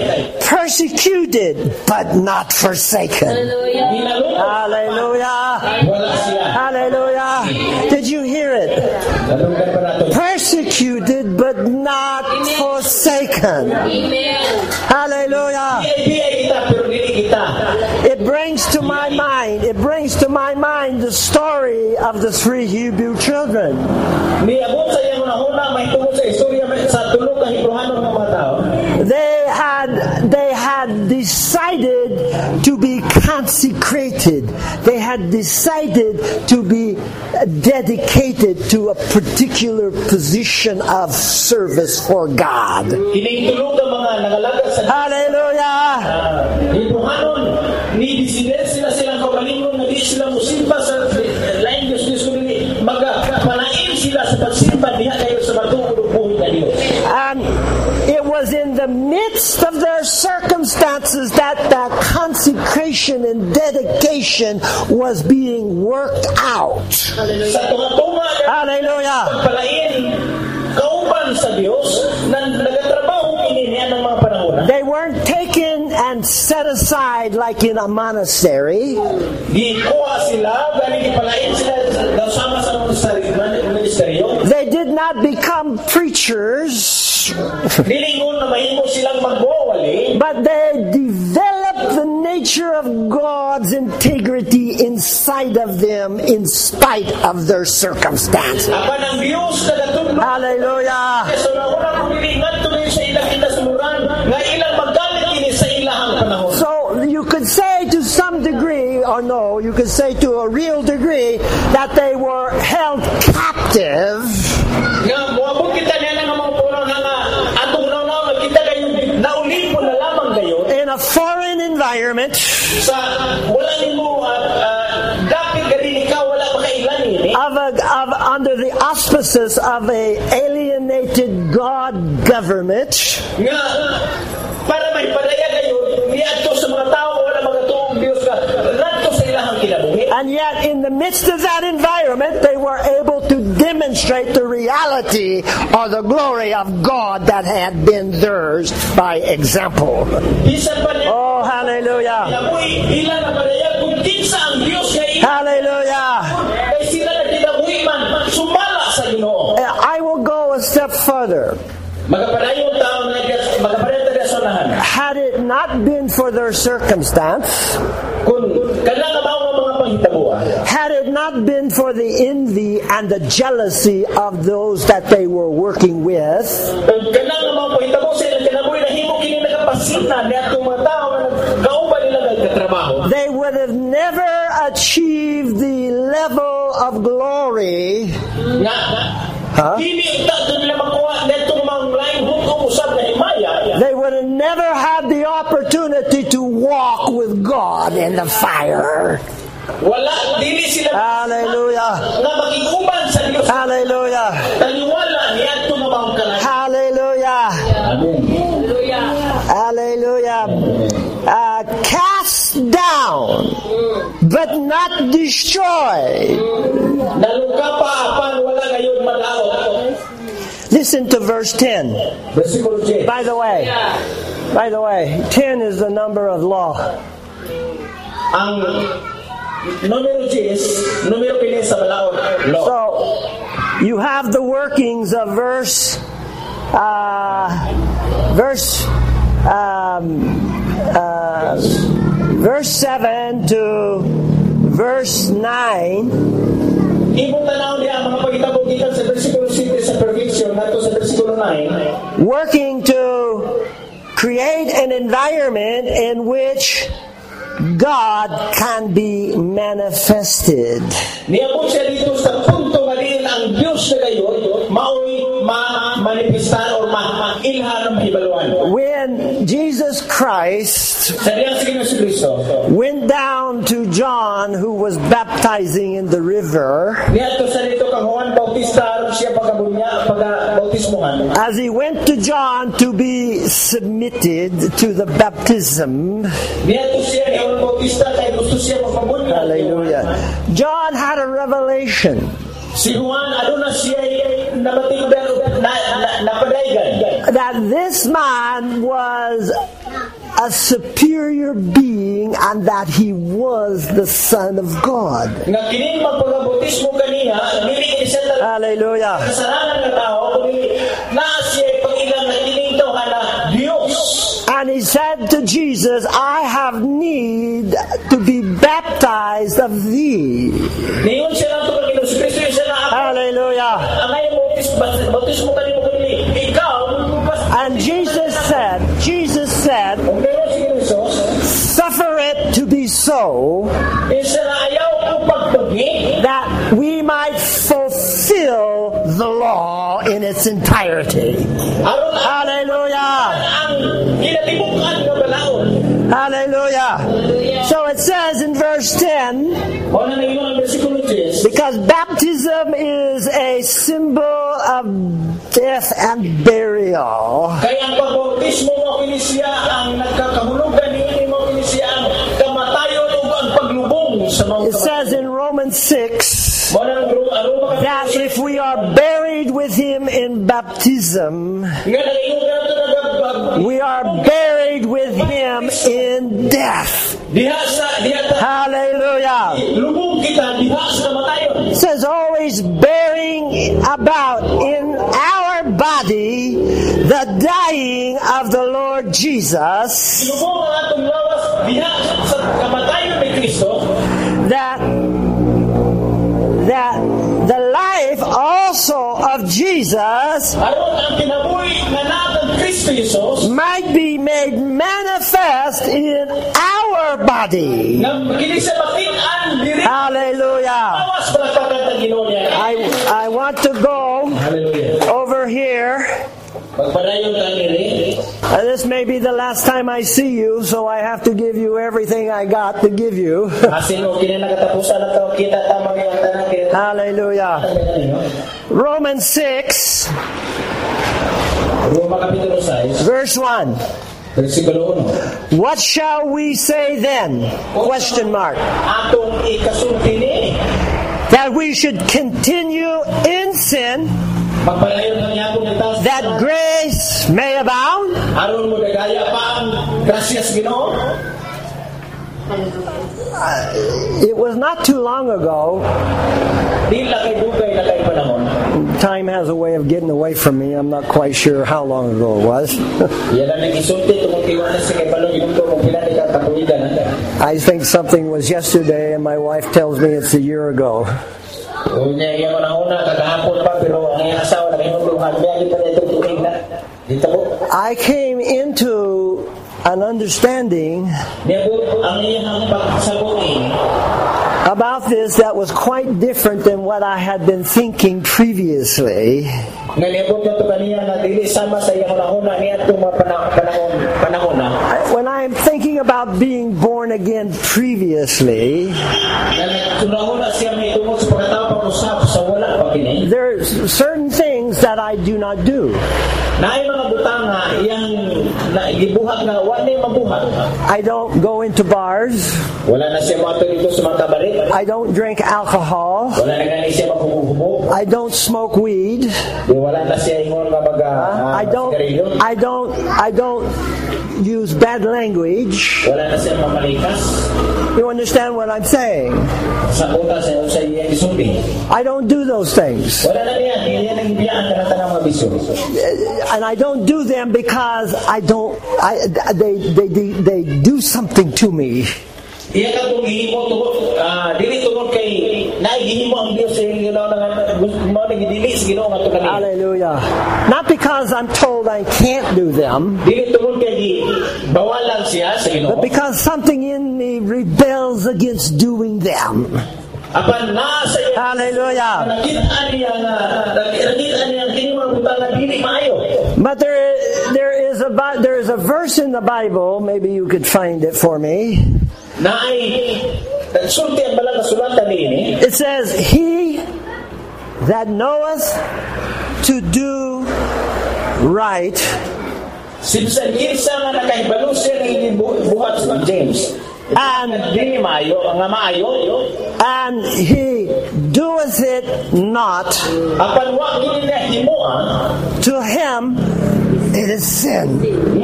Persecuted, but not forsaken. Hallelujah. Ginalungkot Hallelujah. wala siya. Hallelujah. Did you hear it? Dalunggan pa nato. Persecuted, but not forsaken. Amen. Hallelujah. Di ay kita pero dili kita. It brings to my mind, it brings to my mind the story of the three Hebrew children. Niabot sa iyang una-una may tungkol sa istorya sa tulo ka Hebrewanong mga mga tao. They had they had decided to be consecrated. They had decided to be dedicated to a particular position of service for God. Kining tulo ka mga nangalaga sa Hallelujah. Hebrewanon ni disiden sila silang kaugalingon na di sila musimba sa lain Diyos Diyos ko nili magpalain sila sa pagsimba diha kayo sa matungod ug buhi ka Dios. And it was in the midst of their circumstances that that consecration and dedication was being worked out. Sa tunga-tunga Hallelujah. pagpalain kauban sa Dios na nagatrabaho kini niya ng mga panahon. They weren't taken and set aside like in a monastery. Gikuha sila galing ipalain sila sama sa ministeryo. They did not become preachers, Dilingon na mahimo silang magbawali. but they developed the nature of God's integrity inside of them in spite of their circumstances. Apan ang Dios nagatudlo. Hallelujah. So na una kong nilingat tuloy sa ilang kinasuluran nga ilang maggamit kini sa ilahang panahon. So you could say to some degree, or no, you could say to a real degree, that they were held captive Nga moabot kita niya nga mga puno na nga atong naw na kita kayo naulin mo na lamang kayo in a foreign environment, sa wala nimo uh, dapit gali ikaw wala pa kailan ini. of a, of under the auspices of a alienated God government, Nga para may padaya kayo niadto sa mga tao wala magatuong Dios ka radto sa ilahang kinabuhi. and yet in the midst of that environment, they were able to demonstrate the reality or the glory of God that had been theirs by example. Oh, hallelujah. Hallelujah. I will go a step further. Had it not been for their circumstance, had it not been for the envy and the jealousy of those that they were working with, they would have never achieved the level of glory. Huh? They would have never had the opportunity to walk with God in the fire. Hallelujah. Hallelujah. Hallelujah. Hallelujah. Uh, cast down, but not destroyed. Listen to verse ten. By the way, by the way, ten is the number of law. So you have the workings of verse, uh, verse, um, uh, verse seven to verse nine. Working to create an environment in which God can be manifested. When Jesus Christ went down to John, who was baptizing in the river, as he went to John to be submitted to the baptism, hallelujah, John had a revelation that this man was a superior being and that he was the Son of God. Hallelujah. And he said to Jesus, I have need to be baptized of thee. Hallelujah. And Jesus said, Jesus said, suffer it to be so, that we might fulfill the law in its entirety. Hallelujah. Hallelujah. So it says in verse ten, because baptism is a symbol of death and burial. It says in Romans six that if we are buried with him in baptism, we are buried with him in death. Hallelujah. It says always bearing about in our body the dying of the Lord Jesus, that that the life also of Jesus might be made manifest in our body. Hallelujah. I, I want to go over here. And this may be the last time I see you, so I have to give you everything I got to give you. Hallelujah. Romans six, verse one. What shall we say then? Question mark. That we should continue in in sin, Magpalayon ng yabong itas. that grace may abound. Aron mo dagaya pa ang gracias Ginoo. It was not too long ago. Di lakay dugay na kay panahon. Time has a way of getting away from me. I'm not quite sure how long ago it was. Yan ang nag-isulti tungkol kay Juan sa kay balong yung to kung pila ni katuigan nanda. I think something was yesterday, and my wife tells me it's a year ago. Unya iya man una kagahapon pa pero ang iyang asawa naghinundo hagbiagi pa nitong tuig na. Dito po. I came into an understanding ang iyang pagsabuhin about this that was quite different than what I had been thinking previously. nalibot na to kaniya na dili sama sa iyang una niya itong mga panahon panahon na. When I'm thinking about being born again previously, there's certain things that I do not do. I don't go into bars. I don't drink alcohol. I don't smoke weed. I don't I don't I don't use bad language. You understand what I'm saying? I don't do those things. And I don't do them because I don't I they they they, they do something to me. Hallelujah. Not because I'm told I can't do them, but because something in me rebels against doing them. Hallelujah. But there, there is a there is a verse in the Bible. Maybe you could find it for me. It says, "He that knoweth to do right." And, and he doeth it not, to him it is sin.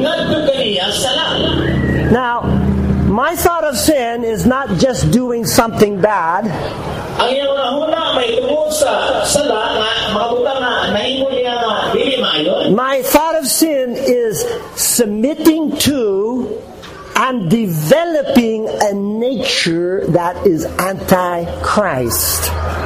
Now, my thought of sin is not just doing something bad. My thought of sin is submitting to and developing a nature that is anti-Christ.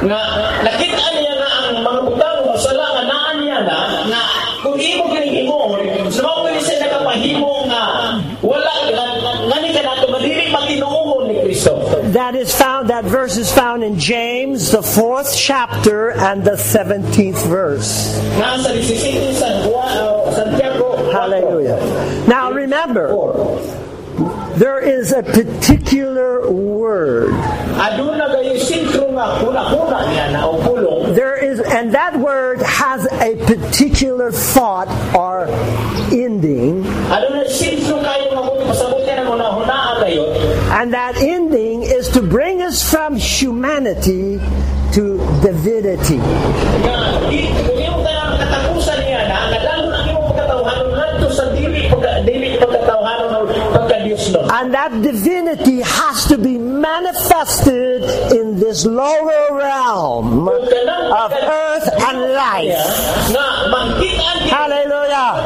That is found. That verse is found in James, the fourth chapter and the seventeenth verse. Hallelujah. Now remember, there is a particular word. There is, and that word has a particular thought or ending. And that ending is to bring us from humanity to divinity. And that divinity has to be manifested in this lower realm of earth and life. Hallelujah.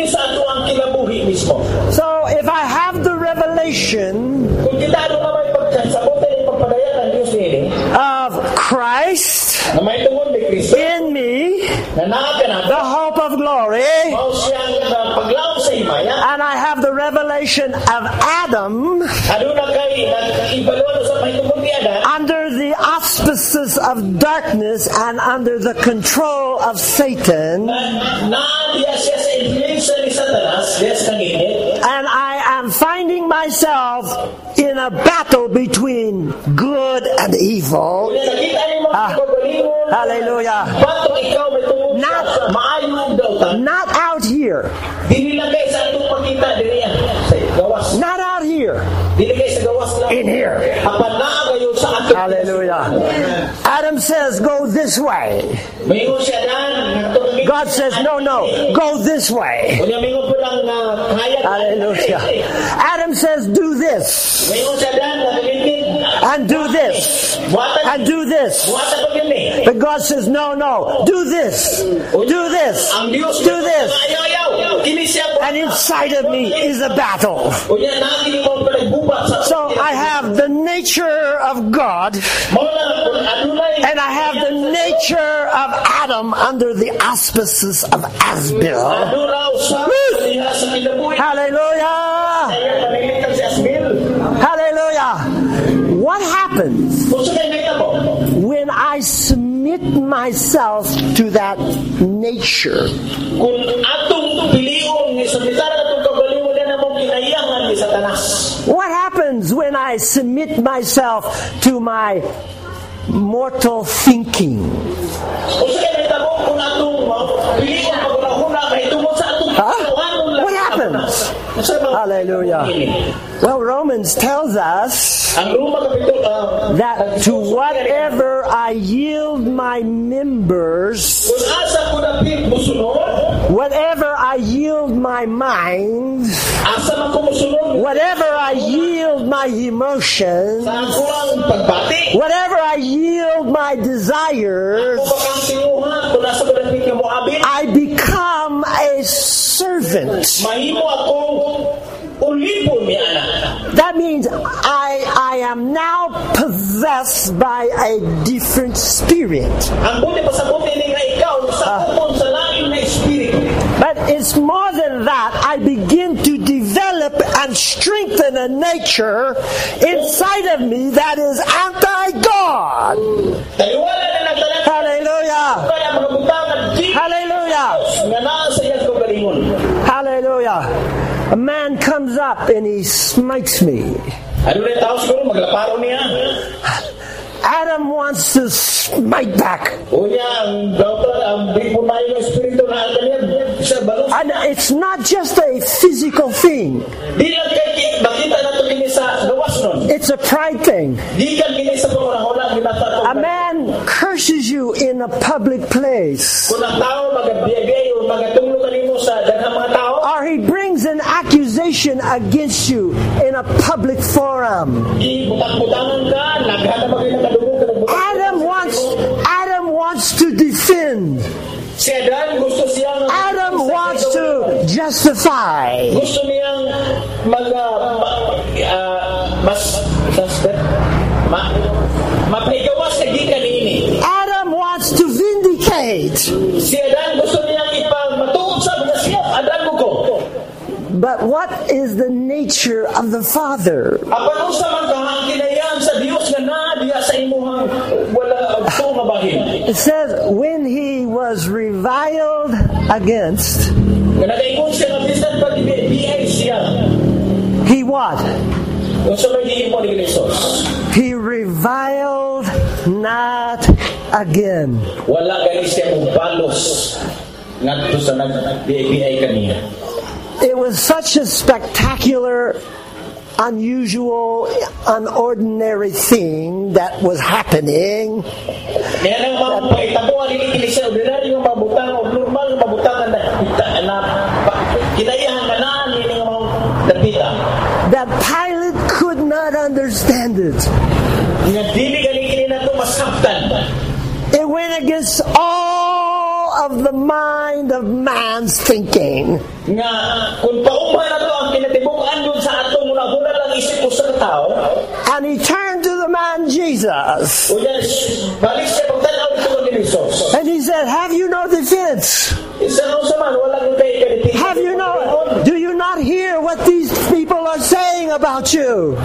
So if I have the revelation of Christ in me, the hope of glory, and I have the revelation of Adam under the auspices of darkness and under the control of Satan, and I am finding myself in a battle between good and evil. Ah, hallelujah. Not, not out here. Not out here. In here. Hallelujah. Adam says, go this way. God says, no, no, go this way. Hallelujah. Adam says, do this. And do this. And do this. But God says, no, no, do this. Do this. Do this. And inside of me is a battle. So I have the nature of God, and I have the nature of Adam under the auspices of Asbil. Hallelujah! Hallelujah! What happens when I submit myself to that nature? What happens when I submit myself to my mortal thinking? Huh? What happens? Hallelujah. Well, Romans tells us that to whatever I yield my members, whatever I yield my mind, whatever I yield my emotions, whatever I yield my desires, I become a servant. That means I, I am now possessed by a different spirit. Uh, but it's more than that. I begin to develop and strengthen a nature inside of me that is anti-God. Hallelujah. Hallelujah. Hallelujah. A man comes up and he smites me. Adam wants to smite back. And it's not just a physical thing. It's a pride thing. A man curses you in a public place. Or he brings an accusation against you in a public forum. Adam wants Adam wants to defend. Adam wants to justify. Adam wants to vindicate. But what is the nature of the Father? It says, when he was reviled against, he what? He reviled not again. It was such a spectacular, unusual, unordinary thing that was happening that Pilate could not understand it. It went against all of the mind of man's thinking. And he turned to the man Jesus. And he said, have you no defense? Have you no, do you not hear what these people are saying about you?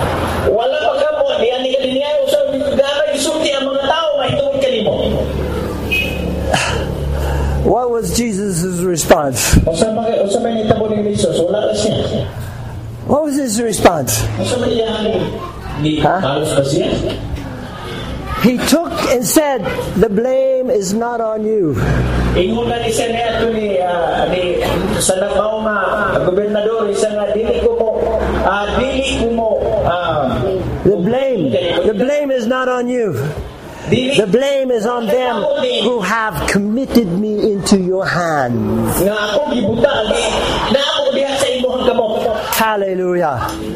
What was Jesus' response? What was his response? Huh? He took and said, the blame is not on you. The blame, the blame is not on you. Dili The blame is on them who have committed me into your hands. nga ako gibutang na ako diha sa imong kamot. Hallelujah.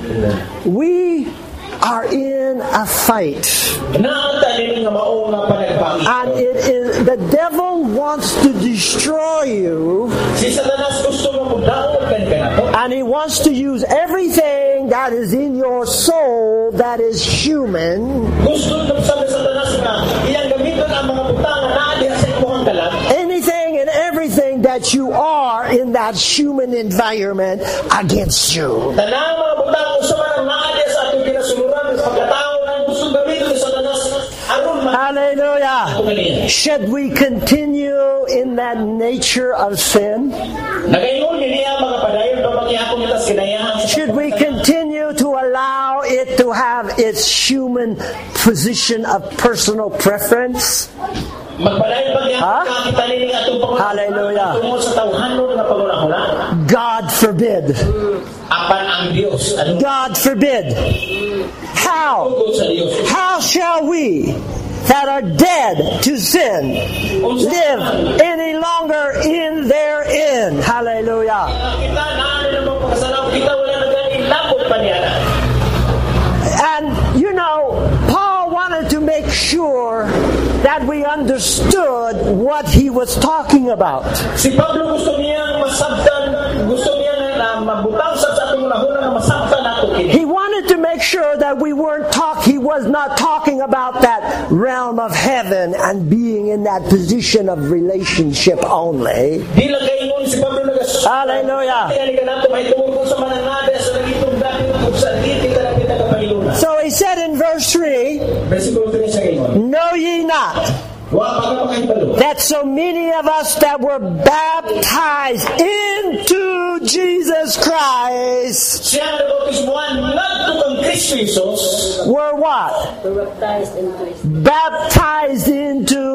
We are in a fight. Naanta nini nga mao nga panagbangi. And it is the devil wants to destroy you, Si Satanas gusto nga mudaot kan kanato. and he wants to use everything that is in your soul that is human, Gusto ng sabi sa Satanas nga iyang gamiton ang mga butang nga naa diha sa imong kalat. anything and everything that you are in that human environment against you. Tanang mga butang usa man naa diha sa atong kinasuluran sa pagkatao nang gusto gamiton ni Satanas aron man Hallelujah. kaniya. Should we continue in that nature of sin? Nagaingon niya mga padayon do maghihapon kita sa kinayahan. Should we continue to allow it to have its human position of personal preference? Magpadayon Ha? paghihapon ka kita nini atong pangunahulan. Hallelujah. Tungod sa tawhanon nga pangunahula. God forbid. Apan ang Dios ano God forbid. How? tungkol sa Dios. How shall we that are dead to sin live any longer in therein? Hallelujah. Kita naa na namang pagkasalaw kita wala na gani labot pa niya. And you know, Paul wanted to make sure that we understood what he was talking about. Si Pablo gusto niya masabtan, gusto niya na mabutang sa atong unahuna na masabtan nato kini. He wanted to make sure that we weren't talk he was not talking about that realm of heaven and being in that position of relationship only. Di lang kaingon si Pablo nagas. Hallelujah. Kaya ka nato may tungkol sa mananada sa nagitong dapit ug sa diti ka lapit ka pailuna. So he said in verse three, Bersikulo three sa kaingon. know ye not Wa pa ka makahibalo. that so many of us that were baptized into Jesus Christ Siya ang nabautismuhan ngadto kang Kristo Jesus. were what? We're baptized into His Baptized into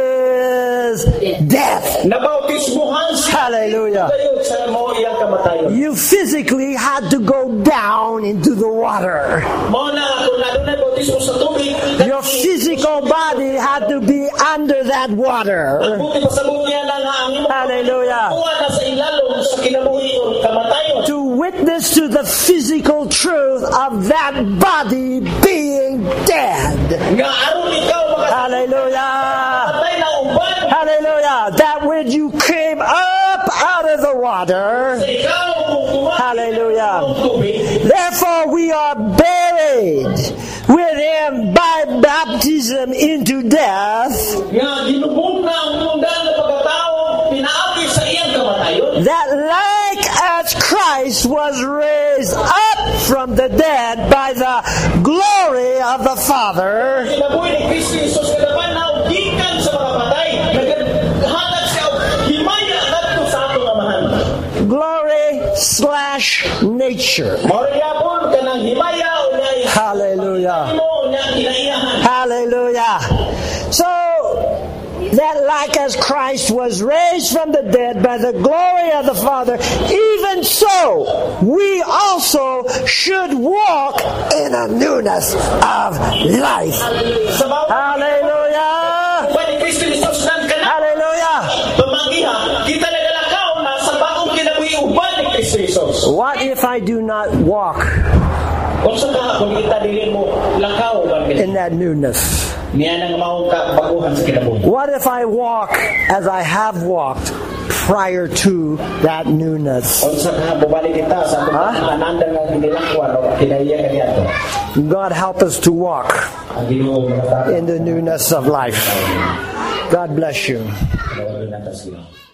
his death. Nabautismuhan siya. Hallelujah. Kayo sa mo iyang kamatayon. You physically had to go down into the water. Mao na kung nadunay bautismo sa tubig. Your physical body had to be under that water. Buti pa sa niya na nga ang imong Hallelujah. kuha na sa ilalom sa kinabuhi o kamatayon. To witness to the physical truth of that body being dead. Nga aron ikaw makamatay Hallelujah. na uban. Hallelujah. That when you came up out of the water, Ikaw kung kuha hallelujah. ng tubig. Therefore we are buried with him by baptism into death, Nga ginubog na ang mundan na pagkatao pinaagi sa iyang kamatayon. that like as Christ was raised up from the dead by the glory of the Father, Kinabuhi ni Kristo Jesus kadapan na og gikan sa mga patay. Naghatag siya og himaya ngadto sa atong amahan. glory slash nature. Mao gyapon kanang himaya o niya Hallelujah. mo niya kinaiyahan. Hallelujah. So, that like as Christ was raised from the dead by the glory of the Father, even so we also should walk in a newness of life. Sa bawat Hallelujah. Pwede Kristo Jesus nang kana Hallelujah. pamagiha kita nagalakaw na sa bagong kinabuhi uban ni Kristo Jesus. What if I do not walk Kung sa ka kung kita dili mo lakaw uban in that newness? niya nang maong ka baguhan sa kinabuhi. What if I walk as I have walked prior to that newness? Kung sa ka bubalik kita sa Ha? atong ananda nga ginilakwan o kinaiya kaniadto. God help us to walk Ang Ginoo mga in the newness of life. God bless you. tao.